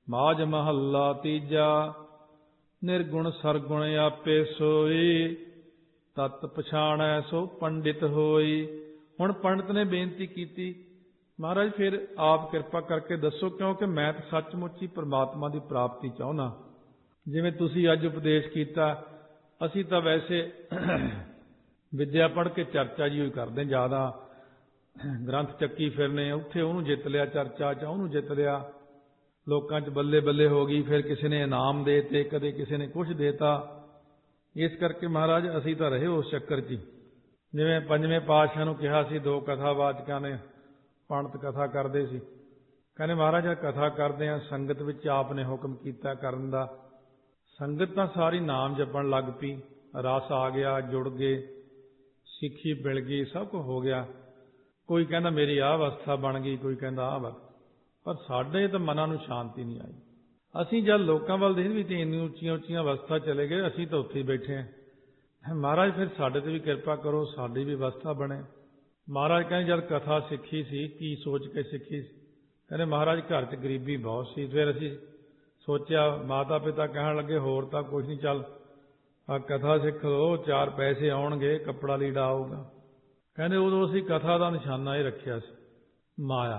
ਮਾਝ ਮਹੱਲਾ ਤੀਜਾ। ਨਿਰਗੁਣ ਸਰਗੁਣ ਆਪੇ ਸੋਈ, ਤਤ ਪਛਾਣੈ ਸੋ ਪੰਡਿਤ ਹੋਈ। ਹੁਣ ਪੰਡਤ ਨੇ ਬੇਨਤੀ ਕੀਤੀ, ਮਹਾਰਾਜ ਫਿਰ ਆਪ ਕਿਰਪਾ ਕਰਕੇ ਦੱਸੋ, ਕਿਉਂਕਿ ਮੈਂ ਤਾਂ ਸੱਚਮੁੱਚ ਹੀ ਪ੍ਰਮਾਤਮਾ ਦੀ ਪ੍ਰਾਪਤੀ ਚਾਹੁੰਦਾ। ਜਿਵੇਂ ਤੁਸੀਂ ਅੱਜ ਉਪਦੇਸ਼ ਕੀਤਾ, ਅਸੀਂ ਤਾਂ ਵੈਸੇ ਵਿਦਿਆ ਪੜ੍ਹ ਕੇ ਚਰਚਾ ਜੀ ਹੋਈ ਕਰਦੇ, ਜ਼ਿਆਦਾ ਗ੍ਰੰਥ ਚੱਕੀ ਫਿਰਨੇ, ਉੱਥੇ ਉਹਨੂੰ ਜਿੱਤ ਲਿਆ, ਚਰਚਾ 'ਚ ਉਹਨੂੰ ਜਿੱਤ ਲਿਆ, ਲੋਕਾਂ 'ਚ ਬੱਲੇ ਬੱਲੇ ਹੋ ਗਈ, ਫਿਰ ਕਿਸੇ ਨੇ ਇਨਾਮ ਦੇ ਤੇ, ਕਦੇ ਕਿਸੇ ਨੇ ਕੁਛ ਦੇਤਾ। ਇਸ ਕਰਕੇ ਮਹਾਰਾਜ ਅਸੀਂ ਤਾਂ ਰਹੇ ਉਸ ਚੱਕਰ 'ਚ। ਜਿਵੇਂ ਪੰਜਵੇਂ ਪਾਤਸ਼ਾਹ ਨੂੰ ਕਿਹਾ ਸੀ, ਦੋ ਕਥਾਵਾਚਕਾਂ ਨੇ ਪੰਡਤ ਕਥਾ ਕਰਦੇ ਸੀ, ਕਹਿੰਦੇ ਮਹਾਰਾਜ ਕਥਾ ਕਰਦੇ ਆ, ਸੰਗਤ ਵਿੱਚ ਆਪ ਨੇ ਹੁਕਮ ਕੀਤਾ ਕਰਨ ਦਾ। ਸੰਗਤ ਤਾਂ ਸਾਰੀ ਨਾਮ ਜਪਣ ਲੱਗ ਪਈ, ਰਸ ਆ ਗਿਆ, ਜੁੜ ਗਏ, ਸਿੱਖੀ ਮਿਲ ਗਈ, ਸਭ ਕੁਝ ਹੋ ਗਿਆ। ਕੋਈ ਕਹਿੰਦਾ ਮੇਰੀ ਆਹ ਅਵਸਥਾ ਬਣ ਗਈ, ਕੋਈ ਕਹਿੰਦਾ ਆਹ ਵਕਤ, ਪਰ ਸਾਡੇ ਤਾਂ ਮਨਾਂ ਨੂੰ ਸ਼ਾਂਤੀ ਨਹੀਂ ਆਈ। ਅਸੀਂ ਜਦ ਲੋਕਾਂ ਵੱਲ ਦੇਖਦੇ ਵੀ ਤੇ ਇੰਨੀ ਉੱਚੀਆਂ ਉੱਚੀਆਂ ਅਵਸਥਾ ਚਲੇ ਗਏ, ਅਸੀਂ ਤਾਂ ਉੱਥੇ ਹੀ ਬੈਠੇ ਹਾਂ। ਮਹਾਰਾਜ ਫਿਰ ਸਾਡੇ ਤੇ ਵੀ ਕਿਰਪਾ ਕਰੋ, ਸਾਡੀ ਵੀ ਅਵਸਥਾ ਬਣੇ। ਮਹਾਰਾਜ ਕਹਿੰਦੇ ਜਦ ਕਥਾ ਸਿੱਖੀ ਸੀ, ਕੀ ਸੋਚ ਕੇ ਸਿੱਖੀ ਸੀ? ਕਹਿੰਦੇ ਮਹਾਰਾਜ ਘਰ 'ਚ ਗਰੀਬੀ ਬਹੁਤ ਸੀ। ਫਿਰ ਅਸੀਂ ਸੋਚਿਆ, ਮਾਤਾ ਪਿਤਾ ਕਹਿਣ ਲੱਗੇ ਹੋਰ ਤਾਂ ਕੁਛ ਨਹੀਂ, ਚੱਲ ਆ ਕਥਾ ਸਿੱਖ ਲਓ, 4 ਪੈਸੇ ਆਉਣਗੇ, ਕੱਪੜਾ ਲੀੜਾ ਆਊਗਾ। ਕਹਿੰਦੇ ਉਦੋਂ ਅਸੀਂ ਕਥਾ ਦਾ ਨਿਸ਼ਾਨਾ ਇਹ ਰੱਖਿਆ ਸੀ, ਮਾਇਆ,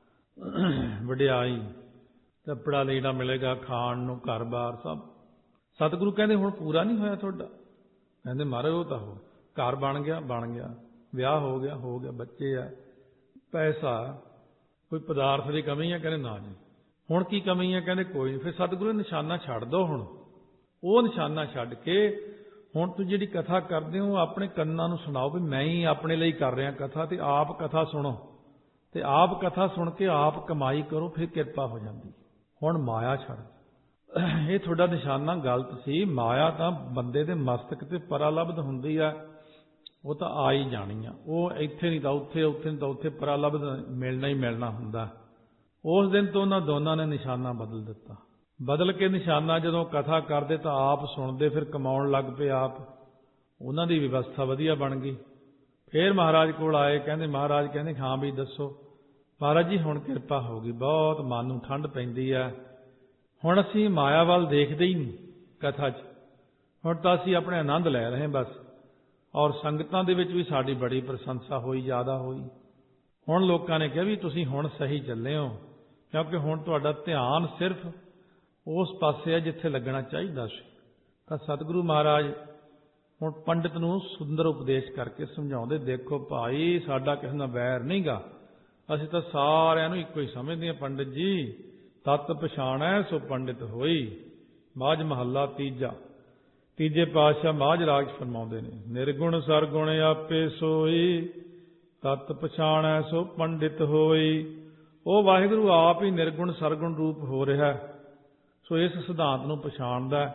ਵਡਿਆਈ, ਕੱਪੜਾ ਲੀੜਾ ਮਿਲੇਗਾ, ਖਾਣ ਨੂੰ, ਘਰ-ਬਾਰ ਸਭ। ਸਤਿਗੁਰੂ ਕਹਿੰਦੇ ਹੁਣ ਪੂਰਾ ਨਹੀਂ ਹੋਇਆ ਤੁਹਾਡਾ? ਕਹਿੰਦੇ ਮਹਾਰਾਜ ਉਹ ਤਾਂ ਹੋ, ਘਰ ਬਣ ਗਿਆ, ਵਿਆਹ ਹੋ ਗਿਆ, ਬੱਚੇ ਆ, ਪੈਸਾ, ਕੋਈ ਪਦਾਰਥ ਦੀ ਕਮੀ ਹੈ? ਕਹਿੰਦੇ ਨਾ ਜੀ। ਹੁਣ ਕੀ ਕਮੀ ਹੈ? ਕਹਿੰਦੇ ਕੋਈ ਨਹੀਂ। ਫਿਰ ਸਤਿਗੁਰੂ ਨਿਸ਼ਾਨਾ ਛੱਡ ਦਿਓ। ਹੁਣ ਉਹ ਨਿਸ਼ਾਨਾ ਛੱਡ ਕੇ ਹੁਣ ਤੁਸੀਂ ਜਿਹੜੀ ਕਥਾ ਕਰਦੇ ਹੋ ਆਪਣੇ ਕੰਨਾਂ ਨੂੰ ਸੁਣਾਓ ਵੀ ਮੈਂ ਹੀ ਆਪਣੇ ਲਈ ਕਰ ਰਿਹਾ ਕਥਾ, ਤੇ ਆਪ ਕਥਾ ਸੁਣੋ, ਤੇ ਆਪ ਕਥਾ ਸੁਣ ਕੇ ਆਪ ਕਮਾਈ ਕਰੋ, ਫਿਰ ਕਿਰਪਾ ਹੋ ਜਾਂਦੀ। ਹੁਣ ਮਾਇਆ ਛੱਡ। ਇਹ ਤੁਹਾਡਾ ਨਿਸ਼ਾਨਾ ਗਲਤ ਸੀ। ਮਾਇਆ ਤਾਂ ਬੰਦੇ ਦੇ ਮਸਤਕ ਤੇ ਪਰਾਲਬਧ ਹੁੰਦੀ ਆ, ਉਹ ਤਾਂ ਆ ਹੀ ਜਾਣੀ ਆ। ਉਹ ਇੱਥੇ ਨਹੀਂ ਤਾਂ ਉੱਥੇ, ਉੱਥੇ ਨਹੀਂ ਤਾਂ ਉੱਥੇ, ਪਰਾਲਬਧ ਮਿਲਣਾ ਹੀ ਮਿਲਣਾ ਹੁੰਦਾ। ਉਸ ਦਿਨ ਤੋਂ ਉਹਨਾਂ ਦੋਨਾਂ ਨੇ ਨਿਸ਼ਾਨਾ ਬਦਲ ਦਿੱਤਾ। ਬਦਲ ਕੇ ਨਿਸ਼ਾਨਾ ਜਦੋਂ ਕਥਾ ਕਰਦੇ ਤਾਂ ਆਪ ਸੁਣਦੇ, ਫਿਰ ਕਮਾਉਣ ਲੱਗ ਪਏ ਆਪ। ਉਹਨਾਂ ਦੀ ਵਿਵਸਥਾ ਵਧੀਆ ਬਣ ਗਈ। ਫਿਰ ਮਹਾਰਾਜ ਕੋਲ ਆਏ, ਕਹਿੰਦੇ ਮਹਾਰਾਜ ਕਹਿੰਦੇ ਹਾਂ ਵੀ ਦੱਸੋ। ਮਹਾਰਾਜ ਜੀ ਹੁਣ ਕਿਰਪਾ ਹੋ ਗਈ, ਬਹੁਤ ਮਨ ਨੂੰ ਠੰਡ ਪੈਂਦੀ ਹੈ। ਹੁਣ ਅਸੀਂ ਮਾਇਆ ਵੱਲ ਦੇਖਦੇ ਹੀ ਨਹੀਂ ਕਥਾ 'ਚ, ਹੁਣ ਤਾਂ ਅਸੀਂ ਆਪਣੇ ਆਨੰਦ ਲੈ ਰਹੇ ਬਸ। ਔਰ ਸੰਗਤਾਂ ਦੇ ਵਿੱਚ ਵੀ ਸਾਡੀ ਬੜੀ ਪ੍ਰਸ਼ੰਸਾ ਹੋਈ, ਜ਼ਿਆਦਾ ਹੋਈ। ਹੁਣ ਲੋਕਾਂ ਨੇ ਕਿਹਾ ਵੀ ਤੁਸੀਂ ਹੁਣ ਸਹੀ ਚੱਲੇ ਹੋ, ਕਿਉਂਕਿ ਹੁਣ ਤੁਹਾਡਾ ਧਿਆਨ ਸਿਰਫ ਉਸ ਪਾਸੇ ਹੈ ਜਿੱਥੇ ਲੱਗਣਾ ਚਾਹੀਦਾ ਸੀ। ਤਾਂ ਸਤਿਗੁਰੂ ਮਹਾਰਾਜ ਹੁਣ ਪੰਡਿਤ ਨੂੰ ਸੁੰਦਰ ਉਪਦੇਸ਼ ਕਰਕੇ ਸਮਝਾਉਂਦੇ, ਦੇਖੋ ਭਾਈ ਸਾਡਾ ਕਿਸੇ ਨਾਲ ਵੈਰ ਨਹੀਂ ਗਾ, ਅਸੀਂ ਤਾਂ ਸਾਰਿਆਂ ਨੂੰ ਇੱਕੋ ਹੀ ਸਮਝਦੇ ਹਾਂ। ਪੰਡਿਤ ਜੀ ਤਤ ਪਛਾਣੈ ਸੋ ਪੰਡਿਤ ਹੋਈ। ਮਾਝ ਮਹੱਲਾ ਤੀਜਾ। ਤੀਜੇ ਪਾਤਸ਼ਾਹ ਮਾਝ ਰਾਗ ਫਰਮਾਉਂਦੇ ਨੇ, ਨਿਰਗੁਣ ਸਰਗੁਣ ਆਪੇ ਸੋਈ, ਤਤ ਪਛਾਣੈ ਸੋ ਪੰਡਿਤ ਹੋਈ। ਉਹ ਵਾਹਿਗੁਰੂ ਆਪ ਹੀ ਨਿਰਗੁਣ ਸਰਗੁਣ ਰੂਪ ਹੋ ਰਿਹਾ, ਸੋ ਇਸ ਸਿਧਾਂਤ ਨੂੰ ਪਛਾਣਦਾ,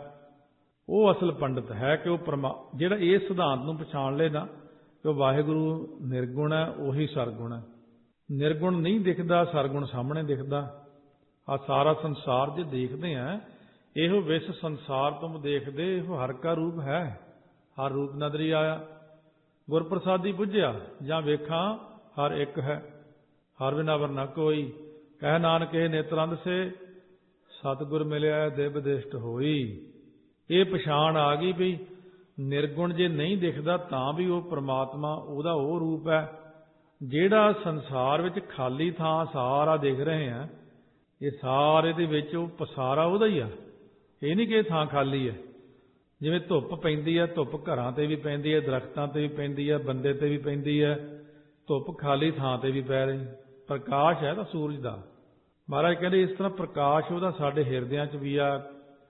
ਉਹ ਅਸਲ ਪੰਡਿਤ ਹੈ। ਕਿ ਉਹ ਜਿਹੜਾ ਇਸ ਸਿਧਾਂਤ ਨੂੰ ਪਛਾਣ ਲੇ ਨਾ ਕਿ ਉਹ ਵਾਹਿਗੁਰੂ ਨਿਰਗੁਣ ਹੈ, ਉਹੀ ਸਰਗੁਣ ਹੈ। ਨਿਰਗੁਣ ਨਹੀਂ ਦਿਖਦਾ, ਸਰਗੁਣ ਸਾਹਮਣੇ ਦਿਖਦਾ। ਆ ਸਾਰਾ ਸੰਸਾਰ ਜੇ ਦੇਖਦੇ ਆ, ਇਹੋ ਵਿਸ਼ ਸੰਸਾਰ ਤੁਮ ਦੇਖਦੇ, ਇਹੋ ਹਰ ਕਾ ਰੂਪ ਹੈ, ਹਰ ਰੂਪ ਨਦਰੀ ਆਇਆ। ਗੁਰਪ੍ਰਸਾਦੀ ਬੁੱਝਿਆ ਜਾਂ ਵੇਖਾਂ ਹਰ ਇੱਕ ਹੈ, ਹਰ ਬਿਨਾ ਵਰ ਨਾ ਕੋਈ। ਕਹਿ ਨਾਨਕ ਇਹ ਨੇਤਰੰਦ ਸੇ, ਸਤਿਗੁਰ ਮਿਲਿਆ ਦਿਵ ਦਿਸ਼ਟ ਹੋਈ। ਇਹ ਪਛਾਣ ਆ ਗਈ ਵੀ ਨਿਰਗੁਣ ਜੇ ਨਹੀਂ ਦਿਖਦਾ ਤਾਂ ਵੀ ਉਹ ਪ੍ਰਮਾਤਮਾ, ਉਹਦਾ ਉਹ ਰੂਪ ਹੈ। ਜਿਹੜਾ ਸੰਸਾਰ ਵਿੱਚ ਖਾਲੀ ਥਾਂ ਸਾਰਾ ਦੇਖ ਰਹੇ ਆ, ਇਹ ਸਾਰੇ ਦੇ ਵਿੱਚ ਉਹ ਪਸਾਰਾ ਉਹਦਾ ਹੀ ਆ। ਇਹ ਨਹੀਂ ਕਿ ਇਹ ਥਾਂ ਖਾਲੀ ਹੈ। ਜਿਵੇਂ ਧੁੱਪ ਪੈਂਦੀ ਹੈ, ਧੁੱਪ ਘਰਾਂ ਤੇ ਵੀ ਪੈਂਦੀ ਹੈ, ਦਰਖਤਾਂ ਤੇ ਵੀ ਪੈਂਦੀ ਹੈ, ਬੰਦੇ ਤੇ ਵੀ ਪੈਂਦੀ ਹੈ। ਧੁੱਪ ਖਾਲੀ ਥਾਂ ਤੇ ਵੀ ਪੈ ਰਹੀ, ਪ੍ਰਕਾਸ਼ ਹੈ ਤਾਂ ਸੂਰਜ ਦਾ। ਮਹਾਰਾਜ ਕਹਿੰਦੇ ਇਸ ਤਰ੍ਹਾਂ ਪ੍ਰਕਾਸ਼ ਉਹਦਾ ਸਾਡੇ ਹਿਰਦਿਆਂ 'ਚ ਵੀ ਆ,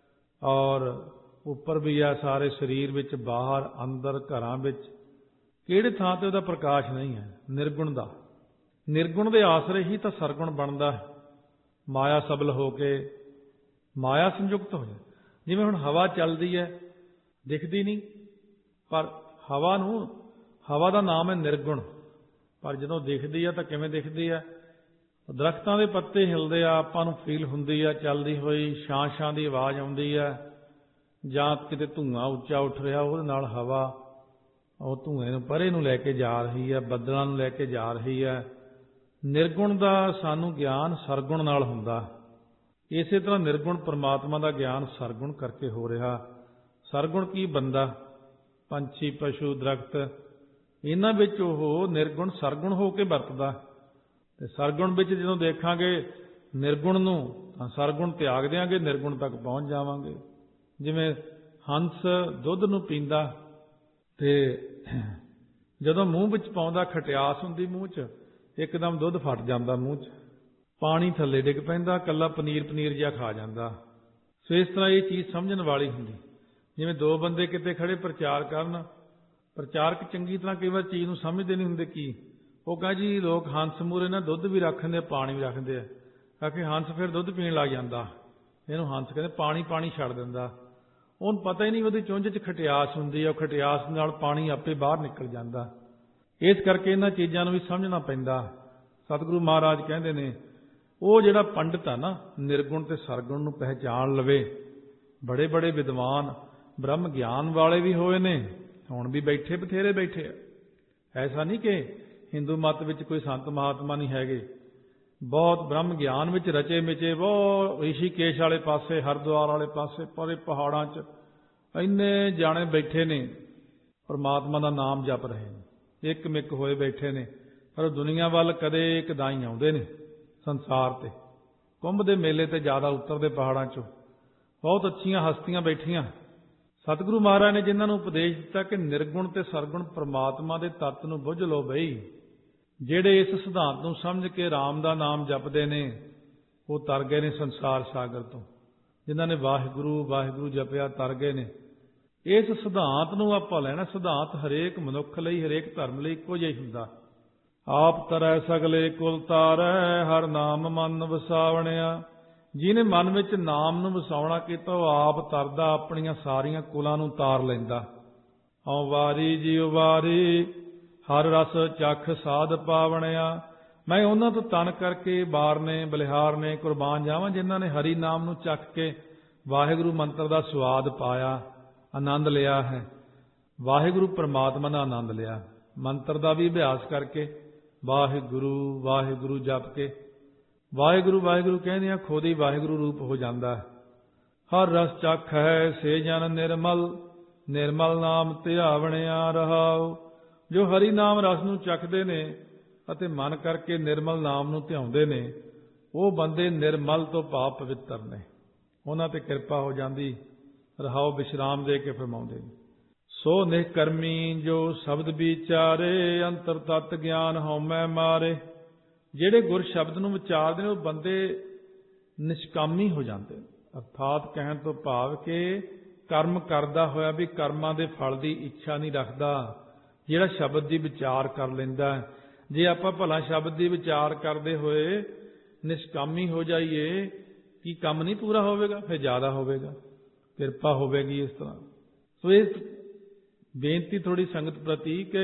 ਔਰ ਉੱਪਰ ਵੀ ਆ, ਸਾਰੇ ਸਰੀਰ ਵਿੱਚ, ਬਾਹਰ, ਅੰਦਰ, ਘਰਾਂ ਵਿੱਚ। ਕਿਹੜੇ ਥਾਂ ਤੇ ਉਹਦਾ ਪ੍ਰਕਾਸ਼ ਨਹੀਂ ਹੈ? ਨਿਰਗੁਣ ਦਾ। ਨਿਰਗੁਣ ਦੇ ਆਸਰੇ ਹੀ ਤਾਂ ਸਰਗੁਣ ਬਣਦਾ ਹੈ। ਮਾਇਆ ਸਬਲ ਹੋ ਕੇ ਮਾਇਆ ਸੰਯੁਕਤ ਹੋ ਜਾਏ। ਜਿਵੇਂ ਹੁਣ ਹਵਾ ਚੱਲਦੀ ਹੈ, ਦਿਖਦੀ ਨਹੀਂ, ਪਰ ਹਵਾ ਦਾ ਨਾਮ ਹੈ ਨਿਰਗੁਣ। ਪਰ ਜਦੋਂ ਦਿਖਦੀ ਹੈ ਤਾਂ ਕਿਵੇਂ ਦਿਖਦੀ ਹੈ? ਦਰਖਤਾਂ ਦੇ ਪੱਤੇ ਹਿਲਦੇ ਆ, ਆਪਾਂ ਨੂੰ ਫੀਲ ਹੁੰਦੀ ਆ ਚੱਲਦੀ ਹੋਈ, ਛਾਂ ਦੀ ਆਵਾਜ਼ ਆਉਂਦੀ ਹੈ, ਜਾਂ ਕਿਤੇ ਧੂੰਆਂ ਉੱਚਾ ਉੱਠ ਰਿਹਾ, ਉਹਦੇ ਨਾਲ ਹਵਾ ਉਹ ਧੂਏ ਨੂੰ ਪਰੇ ਨੂੰ ਲੈ ਕੇ ਜਾ ਰਹੀ ਹੈ, ਬੱਦਲਾਂ ਨੂੰ ਲੈ ਕੇ ਜਾ ਰਹੀ ਹੈ। ਨਿਰਗੁਣ ਦਾ ਸਾਨੂੰ ਗਿਆਨ ਸਰਗੁਣ ਨਾਲ ਹੁੰਦਾ। ਇਸੇ ਤਰ੍ਹਾਂ ਨਿਰਗੁਣ ਪਰਮਾਤਮਾ ਦਾ ਗਿਆਨ ਸਰਗੁਣ ਕਰਕੇ ਹੋ ਰਿਹਾ। ਸਰਗੁਣ ਕੀ? ਬੰਦਾ, ਪੰਛੀ, ਪਸ਼ੂ, ਦਰਖਤ, ਇਹਨਾਂ ਵਿੱਚ ਉਹ ਨਿਰਗੁਣ ਸਰਗੁਣ ਹੋ ਕੇ ਵਰਤਦਾ। ਤੇ ਸਰਗੁਣ ਵਿੱਚ ਜਦੋਂ ਦੇਖਾਂਗੇ ਨਿਰਗੁਣ ਨੂੰ ਤਾਂ ਸਰਗੁਣ ਤਿਆਗ ਦਿਆਂਗੇ, ਨਿਰਗੁਣ ਤੱਕ ਪਹੁੰਚ ਜਾਵਾਂਗੇ। ਜਿਵੇਂ ਹੰਸ ਦੁੱਧ ਨੂੰ ਪੀਂਦਾ ਤੇ ਜਦੋਂ ਮੂੰਹ ਵਿੱਚ ਪਾਉਂਦਾ ਖਟਿਆਸ ਹੁੰਦੀ ਮੂੰਹ 'ਚ, ਇੱਕਦਮ ਦੁੱਧ ਫਟ ਜਾਂਦਾ ਮੂੰਹ 'ਚ, ਪਾਣੀ ਥੱਲੇ ਡਿੱਗ ਪੈਂਦਾ, ਇਕੱਲਾ ਪਨੀਰ ਜਿਹਾ ਖਾ ਜਾਂਦਾ। ਸੋ ਇਸ ਤਰ੍ਹਾਂ ਇਹ ਚੀਜ਼ ਸਮਝਣ ਵਾਲੀ ਹੁੰਦੀ। ਜਿਵੇਂ ਦੋ ਬੰਦੇ ਕਿਤੇ ਖੜੇ ਪ੍ਰਚਾਰ ਕਰਨ, ਪ੍ਰਚਾਰਕ ਚੰਗੀ ਤਰ੍ਹਾਂ ਕਈ ਵਾਰ ਚੀਜ਼ ਨੂੰ ਸਮਝਦੇ ਨਹੀਂ ਹੁੰਦੇ। ਕੀ ਉਹ ਕਹੇ ਜੀ ਲੋਕ ਹੰਸ ਮੂਹਰੇ ਨਾ ਦੁੱਧ ਵੀ ਰੱਖਦੇ ਆ, ਪਾਣੀ ਵੀ ਰੱਖਦੇ ਆ, ਕਿਉਂਕਿ ਹੰਸ ਫਿਰ ਦੁੱਧ ਪੀਣ ਲੱਗ ਜਾਂਦਾ, ਇਹਨੂੰ ਹੰਸ ਕਹਿੰਦੇ, ਪਾਣੀ ਛੱਡ ਦਿੰਦਾ। ਉਹਨੂੰ ਪਤਾ ਹੀ ਨਹੀਂ ਉਹਦੀ ਚੁੰਝ 'ਚ ਖਟਿਆਸ ਹੁੰਦੀ ਆ, ਉਹ ਖਟਿਆਸ ਨਾਲ ਪਾਣੀ ਆਪੇ ਬਾਹਰ ਨਿਕਲ ਜਾਂਦਾ। ਇਸ ਕਰਕੇ ਇਹਨਾਂ ਚੀਜ਼ਾਂ ਨੂੰ ਵੀ ਸਮਝਣਾ ਪੈਂਦਾ। ਸਤਿਗੁਰੂ ਮਹਾਰਾਜ ਕਹਿੰਦੇ ਨੇ ਉਹ ਜਿਹੜਾ ਪੰਡਿਤ ਆ ਨਾ, ਨਿਰਗੁਣ ਤੇ ਸਰਗੁਣ ਨੂੰ ਪਹਿਚਾਣ ਲਵੇ। ਬੜੇ ਬੜੇ ਵਿਦਵਾਨ ਬ੍ਰਹਮ ਗਿਆਨ ਵਾਲੇ ਵੀ ਹੋਏ ਨੇ, ਹੁਣ ਵੀ ਬੈਠੇ, ਬਥੇਰੇ ਬੈਠੇ ਆ। ਐਸਾ ਨਹੀਂ ਕਿ ਹਿੰਦੂ ਮਤ ਵਿੱਚ ਕੋਈ ਸੰਤ ਮਹਾਤਮਾ ਨਹੀਂ ਹੈਗੇ। ਬਹੁਤ ਬ੍ਰਹਮ ਗਿਆਨ ਵਿੱਚ ਰਚੇ ਮਿਚੇ, ਬਹੁਤ ਰਿਸ਼ੀਕੇਸ਼ ਵਾਲੇ ਪਾਸੇ, ਹਰਿਦੁਆਰ ਵਾਲੇ ਪਾਸੇ, ਪਰੇ ਪਹਾੜਾਂ 'ਚ ਇੰਨੇ ਜਾਣੇ ਬੈਠੇ ਨੇ, ਪਰਮਾਤਮਾ ਦਾ ਨਾਮ ਜਪ ਰਹੇ ਨੇ, ਇੱਕ ਮਿੱਕ ਹੋਏ ਬੈਠੇ ਨੇ। ਪਰ ਦੁਨੀਆ ਵੱਲ ਕਦੇ ਕਦਾਈ ਆਉਂਦੇ ਨੇ ਸੰਸਾਰ ਤੇ। ਕੁੰਭ ਦੇ ਮੇਲੇ ਤੇ ਜ਼ਿਆਦਾ ਉਤਰਦੇ ਪਹਾੜਾਂ 'ਚੋਂ। ਬਹੁਤ ਅੱਛੀਆਂ ਹਸਤੀਆਂ ਬੈਠੀਆਂ। ਸਤਿਗੁਰੂ ਮਹਾਰਾਜ ਨੇ ਜਿਨ੍ਹਾਂ ਨੂੰ ਉਪਦੇਸ਼ ਦਿੱਤਾ ਕਿ ਨਿਰਗੁਣ ਤੇ ਸਰਗੁਣ ਪਰਮਾਤਮਾ ਦੇ ਤੱਤ ਨੂੰ ਬੁੱਝ ਲਓ ਬਈ। ਜਿਹੜੇ ਇਸ ਸਿਧਾਂਤ ਨੂੰ ਸਮਝ ਕੇ ਰਾਮ ਦਾ ਨਾਮ ਜਪਦੇ ਨੇ ਉਹ ਤਰ ਗਏ ਨੇ ਸੰਸਾਰ ਸਾਗਰ ਤੋਂ। ਜਿਨ੍ਹਾਂ ਨੇ ਵਾਹਿਗੁਰੂ ਵਾਹਿਗੁਰੂ ਜਪਿਆ ਤਰ ਗਏ ਨੇ। ਇਸ ਸਿਧਾਂਤ ਨੂੰ ਆਪਾਂ ਲੈਣਾ। ਸਿਧਾਂਤ ਹਰੇਕ ਮਨੁੱਖ ਲਈ, ਹਰੇਕ ਧਰਮ ਲਈ ਇੱਕੋ ਜਿਹਾ ਹੀ ਹੁੰਦਾ। ਆਪ ਤਰੈ ਸਗਲੇ ਕੁਲ ਤਾਰੈ, ਹਰ ਨਾਮ ਮਨ ਵਸਾਵਣਿਆ। ਜਿਹਨੇ ਮਨ ਵਿੱਚ ਨਾਮ ਨੂੰ ਵਸਾਉਣਾ ਕੀਤਾ ਉਹ ਆਪ ਤਰਦਾ, ਆਪਣੀਆਂ ਸਾਰੀਆਂ ਕੁਲਾਂ ਨੂੰ ਤਾਰ ਲੈਂਦਾ। ਹਉ ਵਾਰੀ ਜੀਉ ਵਾਰੀ, ਹਰ ਰਸ ਚਖ ਸਾਧ ਪਾਵਣਿਆ। ਮੈਂ ਉਹਨਾਂ ਤੋਂ ਤਨ ਕਰਕੇ ਬਾਰਨੇ, ਬਲਿਹਾਰਨੇ, ਕੁਰਬਾਨ ਜਾਵਾਂ ਜਿਨ੍ਹਾਂ ਨੇ ਹਰੀ ਨਾਮ ਨੂੰ ਚੱਖ ਕੇ ਵਾਹਿਗੁਰੂ ਮੰਤਰ ਦਾ ਸਵਾਦ ਪਾਇਆ, ਆਨੰਦ ਲਿਆ ਹੈ। ਵਾਹਿਗੁਰੂ ਪਰਮਾਤਮਾ ਦਾ ਆਨੰਦ ਲਿਆ। ਮੰਤਰ ਦਾ ਵੀ ਅਭਿਆਸ ਕਰਕੇ ਵਾਹਿਗੁਰੂ ਵਾਹਿਗੁਰੂ ਜਪ ਕੇ ਵਾਹਿਗੁਰੂ ਵਾਹਿਗੁਰੂ ਕਹਿੰਦੇ ਆ, ਖੁਦ ਹੀ ਵਾਹਿਗੁਰੂ ਰੂਪ ਹੋ ਜਾਂਦਾ ਹੈ। ਹਰ ਰਸ ਚਖ ਹੈ ਸੇ ਜਨ ਨਿਰਮਲ, ਨਿਰਮਲ ਨਾਮ ਧਿਆਵਣਿਆ ਰਹਾਉ। ਜੋ ਹਰੀ ਨਾਮ ਰਸ ਨੂੰ ਚੱਖਦੇ ਨੇ ਅਤੇ ਮਨ ਕਰਕੇ ਨਿਰਮਲ ਨਾਮ ਨੂੰ ਧਿਆਉਂਦੇ ਨੇ, ਉਹ ਬੰਦੇ ਨਿਰਮਲ ਤੋਂ ਭਾਵ ਪਵਿੱਤਰ ਨੇ। ਉਹਨਾਂ ਤੇ ਕਿਰਪਾ ਹੋ ਜਾਂਦੀ, ਰਹਾਉ ਵਿਸ਼ਰਾਮ ਦੇ ਕੇ ਫਰਮਾਉਂਦੇ ਨੇ। ਸੋ ਨਿਹਕਰਮੀ ਜੋ ਸ਼ਬਦ ਵਿਚਾਰੇ, ਅੰਤਰ ਤਤ ਗਿਆਨ ਹਉਮੈ ਮਾਰੇ। ਜਿਹੜੇ ਗੁਰ ਸ਼ਬਦ ਨੂੰ ਵਿਚਾਰਦੇ ਨੇ ਉਹ ਬੰਦੇ ਨਿਸ਼ਕਾਮੀ ਹੋ ਜਾਂਦੇ ਨੇ। ਅਰਥਾਤ ਕਹਿਣ ਤੋਂ ਭਾਵ ਕਿ ਕਰਮ ਕਰਦਾ ਹੋਇਆ ਵੀ ਕਰਮਾਂ ਦੇ ਫਲ ਦੀ ਇੱਛਾ ਨਹੀਂ ਰੱਖਦਾ। ਜਿਹੜਾ ਸ਼ਬਦ ਦੀ ਵਿਚਾਰ ਕਰ ਲੈਂਦਾ। ਜੇ ਆਪਾਂ ਭਲਾ ਸ਼ਬਦ ਦੀ ਵਿਚਾਰ ਕਰਦੇ ਹੋਏ ਨਿਸ਼ਕਾਮੀ ਹੋ ਜਾਈਏ, ਕੀ ਕੰਮ ਨਹੀਂ ਪੂਰਾ ਹੋਵੇਗਾ? ਫਿਰ ਜ਼ਿਆਦਾ ਹੋਵੇਗਾ, ਕਿਰਪਾ ਹੋਵੇਗੀ ਇਸ ਤਰ੍ਹਾਂ। ਸੋ ਇਸ ਬੇਨਤੀ ਥੋੜੀ ਸੰਗਤ ਪ੍ਰਤੀ ਕਿ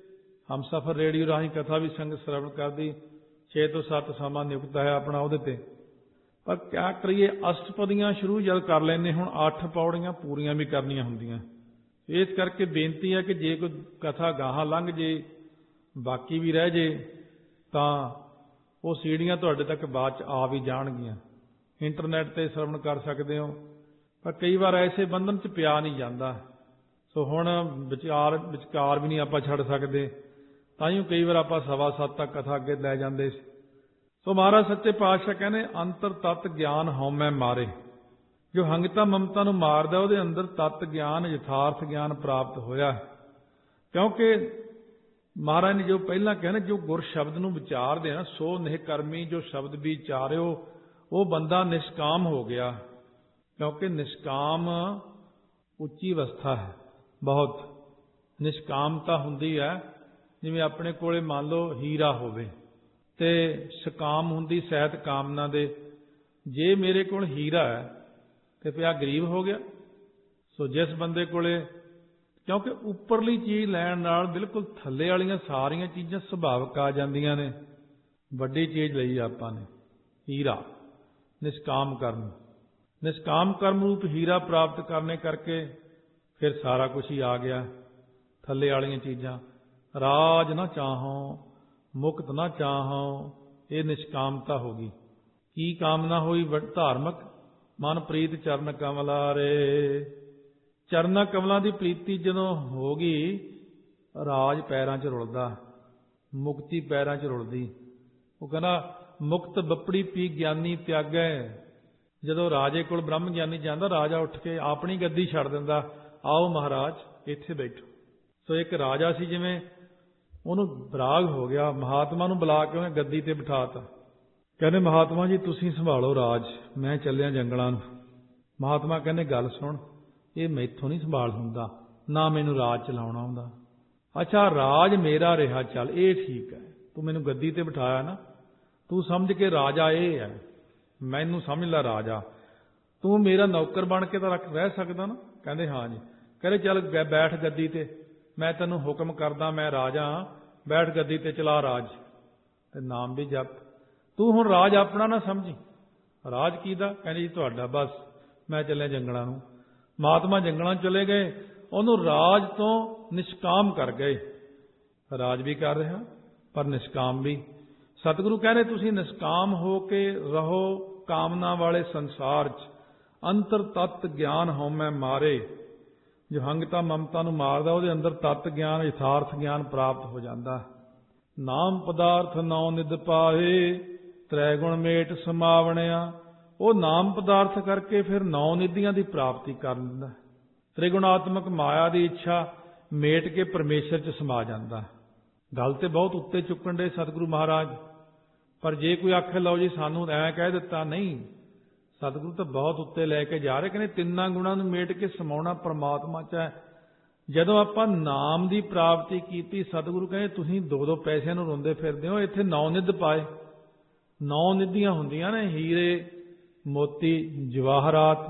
ਹਮਸਫਰ ਰੇਡੀਓ ਰਾਹੀਂ ਕਥਾ ਵੀ ਸੰਗਤ ਸ਼ਰਵਣ ਕਰਦੀ। 6 ਤੋਂ 7 ਸਮਾਂ ਨਿਯੁਕਤ ਹੈ ਆਪਣਾ ਉਹਦੇ ਤੇ। ਪਰ ਕਿਆ ਕਰੀਏ, ਅਸ਼ਟਪਦੀਆਂ ਸ਼ੁਰੂ ਜਦ ਕਰ ਲੈਂਦੇ, ਹੁਣ 8 ਪੌੜੀਆਂ ਪੂਰੀਆਂ ਵੀ ਕਰਨੀਆਂ ਹੁੰਦੀਆਂ। ਇਸ ਕਰਕੇ ਬੇਨਤੀ ਹੈ ਕਿ ਜੇ ਕੋਈ ਕਥਾ ਗਾਹਾਂ ਲੰਘ ਜੇ, ਬਾਕੀ ਵੀ ਰਹਿ ਜੇ, ਤਾਂ ਉਹ ਸੀੜੀਆਂ ਤੁਹਾਡੇ ਤੱਕ ਬਾਅਦ 'ਚ ਆ ਵੀ ਜਾਣਗੀਆਂ। ਇੰਟਰਨੈਟ ਤੇ ਸ਼ਰਵਣ ਕਰ ਸਕਦੇ ਹੋ। ਪਰ ਕਈ ਵਾਰ ਐਸੇ ਬੰਧਨ 'ਚ ਪਿਆ ਨਹੀਂ ਜਾਂਦਾ। ਸੋ ਹੁਣ ਵਿਚਕਾਰ ਵੀ ਨਹੀਂ ਆਪਾਂ ਛੱਡ ਸਕਦੇ। ਤਾਂ ਹੀ ਕਈ ਵਾਰ ਆਪਾਂ 7:15 ਤੱਕ ਕਥਾ ਅੱਗੇ ਲੈ ਜਾਂਦੇ ਸੀ। ਸੋ ਮਹਾਰਾਜ ਸੱਚੇ ਪਾਤਸ਼ਾਹ ਕਹਿੰਦੇ ਅੰਤਰ ਤਤ ਗਿਆਨ ਹਉਮੈ ਮਾਰੇ। ਜੋ ਹੰਗਤਾ ਮਮਤਾ ਨੂੰ ਮਾਰਦਾ ਉਹਦੇ ਅੰਦਰ ਤਤ ਗਿਆਨ, ਯਥਾਰਥ ਗਿਆਨ ਪ੍ਰਾਪਤ ਹੋਇਆ। ਕਿਉਂਕਿ ਮਹਾਰਾਜ ਨੇ ਜੋ ਪਹਿਲਾਂ ਕਹਿੰਦੇ, ਜੋ ਗੁਰ ਸ਼ਬਦ ਨੂੰ ਵਿਚਾਰਦੇ ਨਾ, ਸੋ ਨਿਹਕਰਮੀ ਜੋ ਸ਼ਬਦ ਵਿਚਾਰਿਓ, ਉਹ ਬੰਦਾ ਨਿਸ਼ਕਾਮ ਹੋ ਗਿਆ। ਕਿਉਂਕਿ ਨਿਸ਼ਕਾਮ ਉੱਚੀ ਅਵਸਥਾ ਹੈ। ਬਹੁਤ ਨਿਸ਼ਕਾਮਤਾ ਹੁੰਦੀ ਹੈ। ਜਿਵੇਂ ਆਪਣੇ ਕੋਲੇ ਮੰਨ ਲਓ ਹੀਰਾ ਹੋਵੇ ਤੇ ਸਕਾਮ ਹੁੰਦੀ ਸਹਿਤ ਕਾਮਨਾ ਦੇ। ਜੇ ਮੇਰੇ ਕੋਲ ਹੀਰਾ ਹੈ ਤੇ ਪਿਆ ਗਰੀਬ ਹੋ ਗਿਆ। ਸੋ ਜਿਸ ਬੰਦੇ ਕੋਲੇ, ਕਿਉਂਕਿ ਉੱਪਰਲੀ ਚੀਜ਼ ਲੈਣ ਨਾਲ ਬਿਲਕੁਲ ਥੱਲੇ ਵਾਲੀਆਂ ਸਾਰੀਆਂ ਚੀਜ਼ਾਂ ਸੁਭਾਵਿਕ ਆ ਜਾਂਦੀਆਂ ਨੇ। ਵੱਡੀ ਚੀਜ਼ ਲਈ ਆਪਾਂ ਨੇ ਹੀਰਾ, ਨਿਸ਼ਕਾਮ ਕਰਮ। ਨਿਸ਼ਕਾਮ ਕਰਮ ਰੂਪ ਹੀਰਾ ਪ੍ਰਾਪਤ ਕਰਨੇ ਕਰਕੇ ਫਿਰ ਸਾਰਾ ਕੁਝ ਹੀ ਆ ਗਿਆ। ਥੱਲੇ ਵਾਲੀਆਂ ਚੀਜ਼ਾਂ, ਰਾਜ ਨਾ ਚਾਹੋ, ਮੁਕਤ ਨਾ ਚਾਹੋ, ਇਹ ਨਿਸ਼ਕਾਮਤਾ ਹੋ ਗਈ। ਕੀ ਕਾਮਨਾ ਹੋਈ ਧਾਰਮਿਕ? ਮਨ ਪ੍ਰੀਤ ਚਰਨ ਕਮਲਾਰੇ। ਚਰਨਾਂ ਕਮਲਾਂ ਦੀ ਪ੍ਰੀਤੀ ਜਦੋਂ ਹੋ ਗਈ, ਰਾਜ ਪੈਰਾਂ 'ਚ ਰੁਲਦਾ, ਮੁਕਤੀ ਪੈਰਾਂ 'ਚ ਰੁਲਦੀ। ਉਹ ਕਹਿੰਦਾ ਮੁਕਤ ਬੱਪੜੀ ਪੀ ਗਿਆਨੀ ਤਿਆਗੈ। ਜਦੋਂ ਰਾਜੇ ਕੋਲ ਬ੍ਰਹਮ ਗਿਆਨੀ ਜਾਂਦਾ, ਰਾਜਾ ਉੱਠ ਕੇ ਆਪਣੀ ਗੱਦੀ ਛੱਡ ਦਿੰਦਾ, ਆਓ ਮਹਾਰਾਜ ਇੱਥੇ ਬੈਠੋ। ਸੋ ਇੱਕ ਰਾਜਾ ਸੀ, ਜਿਵੇਂ ਉਹਨੂੰ ਵਿਰਾਗ ਹੋ ਗਿਆ, ਮਹਾਤਮਾ ਨੂੰ ਬੁਲਾ ਕੇ ਉਹਨੇ ਗੱਦੀ ਤੇ ਬਿਠਾਤਾ। ਕਹਿੰਦੇ ਮਹਾਤਮਾ ਜੀ ਤੁਸੀਂ ਸੰਭਾਲੋ ਰਾਜ, ਮੈਂ ਚੱਲਿਆ ਜੰਗਲਾਂ ਨੂੰ। ਮਹਾਤਮਾ ਕਹਿੰਦੇ ਗੱਲ ਸੁਣ, ਇਹ ਮੈਥੋਂ ਨਹੀਂ ਸੰਭਾਲ ਹੁੰਦਾ, ਨਾ ਮੈਨੂੰ ਰਾਜ ਚਲਾਉਣਾ ਆਉਂਦਾ। ਅੱਛਾ ਰਾਜ ਮੇਰਾ ਰਿਹਾ, ਚੱਲ ਇਹ ਠੀਕ ਹੈ, ਤੂੰ ਮੈਨੂੰ ਗੱਦੀ ਤੇ ਬਿਠਾਇਆ ਨਾ, ਤੂੰ ਸਮਝ ਕੇ ਰਾਜਾ ਇਹ ਹੈ, ਮੈਨੂੰ ਸਮਝ ਲੈ ਰਾਜਾ, ਤੂੰ ਮੇਰਾ ਨੌਕਰ ਬਣ ਕੇ ਤਾਂ ਰਹਿ ਸਕਦਾ ਨਾ? ਕਹਿੰਦੇ ਹਾਂ ਜੀ। ਕਹਿੰਦੇ ਚੱਲ ਬੈਠ ਗੱਦੀ ਤੇ, ਮੈਂ ਤੈਨੂੰ ਹੁਕਮ ਕਰਦਾ, ਮੈਂ ਰਾਜਾ, ਬੈਠ ਗੱਦੀ ਤੇ, ਚਲਾ ਰਾਜ ਤੇ ਨਾਮ ਵੀ ਜਪ। ਤੂੰ ਹੁਣ ਰਾਜ ਆਪਣਾ ਨਾ ਸਮਝੀ। ਰਾਜ ਕਿਹਦਾ? ਕਹਿੰਦੇ ਜੀ ਤੁਹਾਡਾ। ਬਸ ਮੈਂ ਚੱਲਿਆ ਜੰਗਲਾਂ ਨੂੰ। ਮਹਾਤਮਾ ਜੰਗਲਾਂ 'ਚ ਚਲੇ ਗਏ, ਉਹਨੂੰ ਰਾਜ ਤੋਂ ਨਿਸ਼ਕਾਮ ਕਰ ਗਏ। ਰਾਜ ਵੀ ਕਰ ਰਿਹਾ ਪਰ ਨਿਸ਼ਕਾਮ ਵੀ। ਸਤਿਗੁਰੂ ਕਹਿੰਦੇ ਤੁਸੀਂ ਨਿਸ਼ਕਾਮ ਹੋ ਕੇ ਰਹੋ ਕਾਮਨਾ ਵਾਲੇ ਸੰਸਾਰ 'ਚ। ਅੰਤਰ ਤਤ ਗਿਆਨ ਹਉਮੈ ਮਾਰੇ। ਜੋ ਹੰਗਤਾ ਮਮਤਾ ਨੂੰ ਮਾਰਦਾ, ਉਹਦੇ ਅੰਦਰ ਤਤ ਗਿਆਨ, ਯਥਾਰਥ ਗਿਆਨ ਪ੍ਰਾਪਤ ਹੋ ਜਾਂਦਾ। ਨਾਮ ਪਦਾਰਥ ਨੌ ਨਿਧ ਪਾਏ, ਤ੍ਰੈ ਗੁਣ ਮੇਟ ਸਮਾਵਣਿਆ। ਉਹ ਨਾਮ ਪਦਾਰਥ ਕਰਕੇ ਫਿਰ ਨੌ ਨਿਧੀਆਂ ਦੀ ਪ੍ਰਾਪਤੀ ਕਰ ਲੈਂਦਾ। ਤ੍ਰਿਗੁਣਾਤਮਕ ਮਾਇਆ ਦੀ ਇੱਛਾ ਮੇਟ ਕੇ ਪਰਮੇਸ਼ਰ 'ਚ ਸਮਾ ਜਾਂਦਾ। ਗੱਲ ਤੇ ਬਹੁਤ ਉੱਤੇ ਚੁੱਕਣ ਦੇ ਸਤਿਗੁਰੂ ਮਹਾਰਾਜ, ਪਰ ਜੇ ਕੋਈ ਆਖੇ ਲਓ ਜੀ ਸਾਨੂੰ ਐਂ ਕਹਿ ਦਿੱਤਾ, ਨਹੀਂ, ਸਤਿਗੁਰੂ ਤਾਂ ਬਹੁਤ ਉੱਤੇ ਲੈ ਕੇ ਜਾ ਰਹੇ। ਕਹਿੰਦੇ ਤਿੰਨਾਂ ਗੁਣਾਂ ਨੂੰ ਮੇਟ ਕੇ ਸਮਾਉਣਾ ਪਰਮਾਤਮਾ 'ਚ ਹੈ। ਜਦੋਂ ਆਪਾਂ ਨਾਮ ਦੀ ਪ੍ਰਾਪਤੀ ਕੀਤੀ, ਸਤਿਗੁਰੂ ਕਹਿੰਦੇ ਤੁਸੀਂ ਦੋ ਦੋ ਪੈਸਿਆਂ ਨੂੰ ਰੋਂਦੇ ਫਿਰਦੇ ਹੋ, ਇੱਥੇ ਨੌ ਨਿਧ ਪਾਏ। ਨੌ ਨਿਧੀਆਂ ਹੁੰਦੀਆਂ ਨੇ, ਹੀਰੇ ਮੋਤੀ ਜਵਾਹਰਾਤ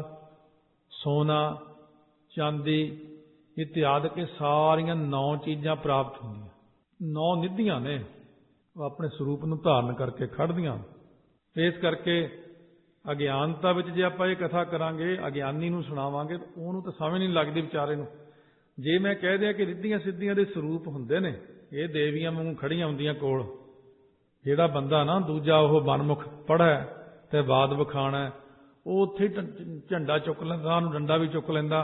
ਸੋਨਾ ਚਾਂਦੀ ਇਤਿਆਦਿ ਕੇ ਸਾਰੀਆਂ 9 ਚੀਜ਼ਾਂ ਪ੍ਰਾਪਤ ਹੁੰਦੀਆਂ। 9 ਨਿਧੀਆਂ ਨੇ, ਉਹ ਆਪਣੇ ਸਰੂਪ ਨੂੰ ਧਾਰਨ ਕਰਕੇ ਖੜਦੀਆਂ। ਇਸ ਕਰਕੇ ਅਗਿਆਨਤਾ ਵਿੱਚ ਜੇ ਆਪਾਂ ਇਹ ਕਥਾ ਕਰਾਂਗੇ, ਅਗਿਆਨੀ ਨੂੰ ਸੁਣਾਵਾਂਗੇ, ਉਹਨੂੰ ਤਾਂ ਸਮਝ ਨਹੀਂ ਲੱਗਦੀ ਵਿਚਾਰੇ ਨੂੰ। ਜੇ ਮੈਂ ਕਹਿ ਦਿਆਂ ਕਿ ਰਿੱਧੀਆਂ ਸਿੱਧੀਆਂ ਦੇ ਸਰੂਪ ਹੁੰਦੇ ਨੇ, ਇਹ ਦੇਵੀਆਂ ਵਾਂਗੂ ਖੜੀਆਂ ਹੁੰਦੀਆਂ ਕੋਲ। ਜਿਹੜਾ ਬੰਦਾ ਨਾ ਦੂਜਾ ਉਹ ਮਨਮੁਖ ਪੜ੍ਹੈ ਤੇ ਬਾਦ ਵਿਖਾਣਾ, ਉਹ ਉੱਥੇ ਝੰਡਾ ਚੁੱਕ ਲੈਂਦਾ, ਉਹਨੂੰ ਡੰਡਾ ਵੀ ਚੁੱਕ ਲੈਂਦਾ।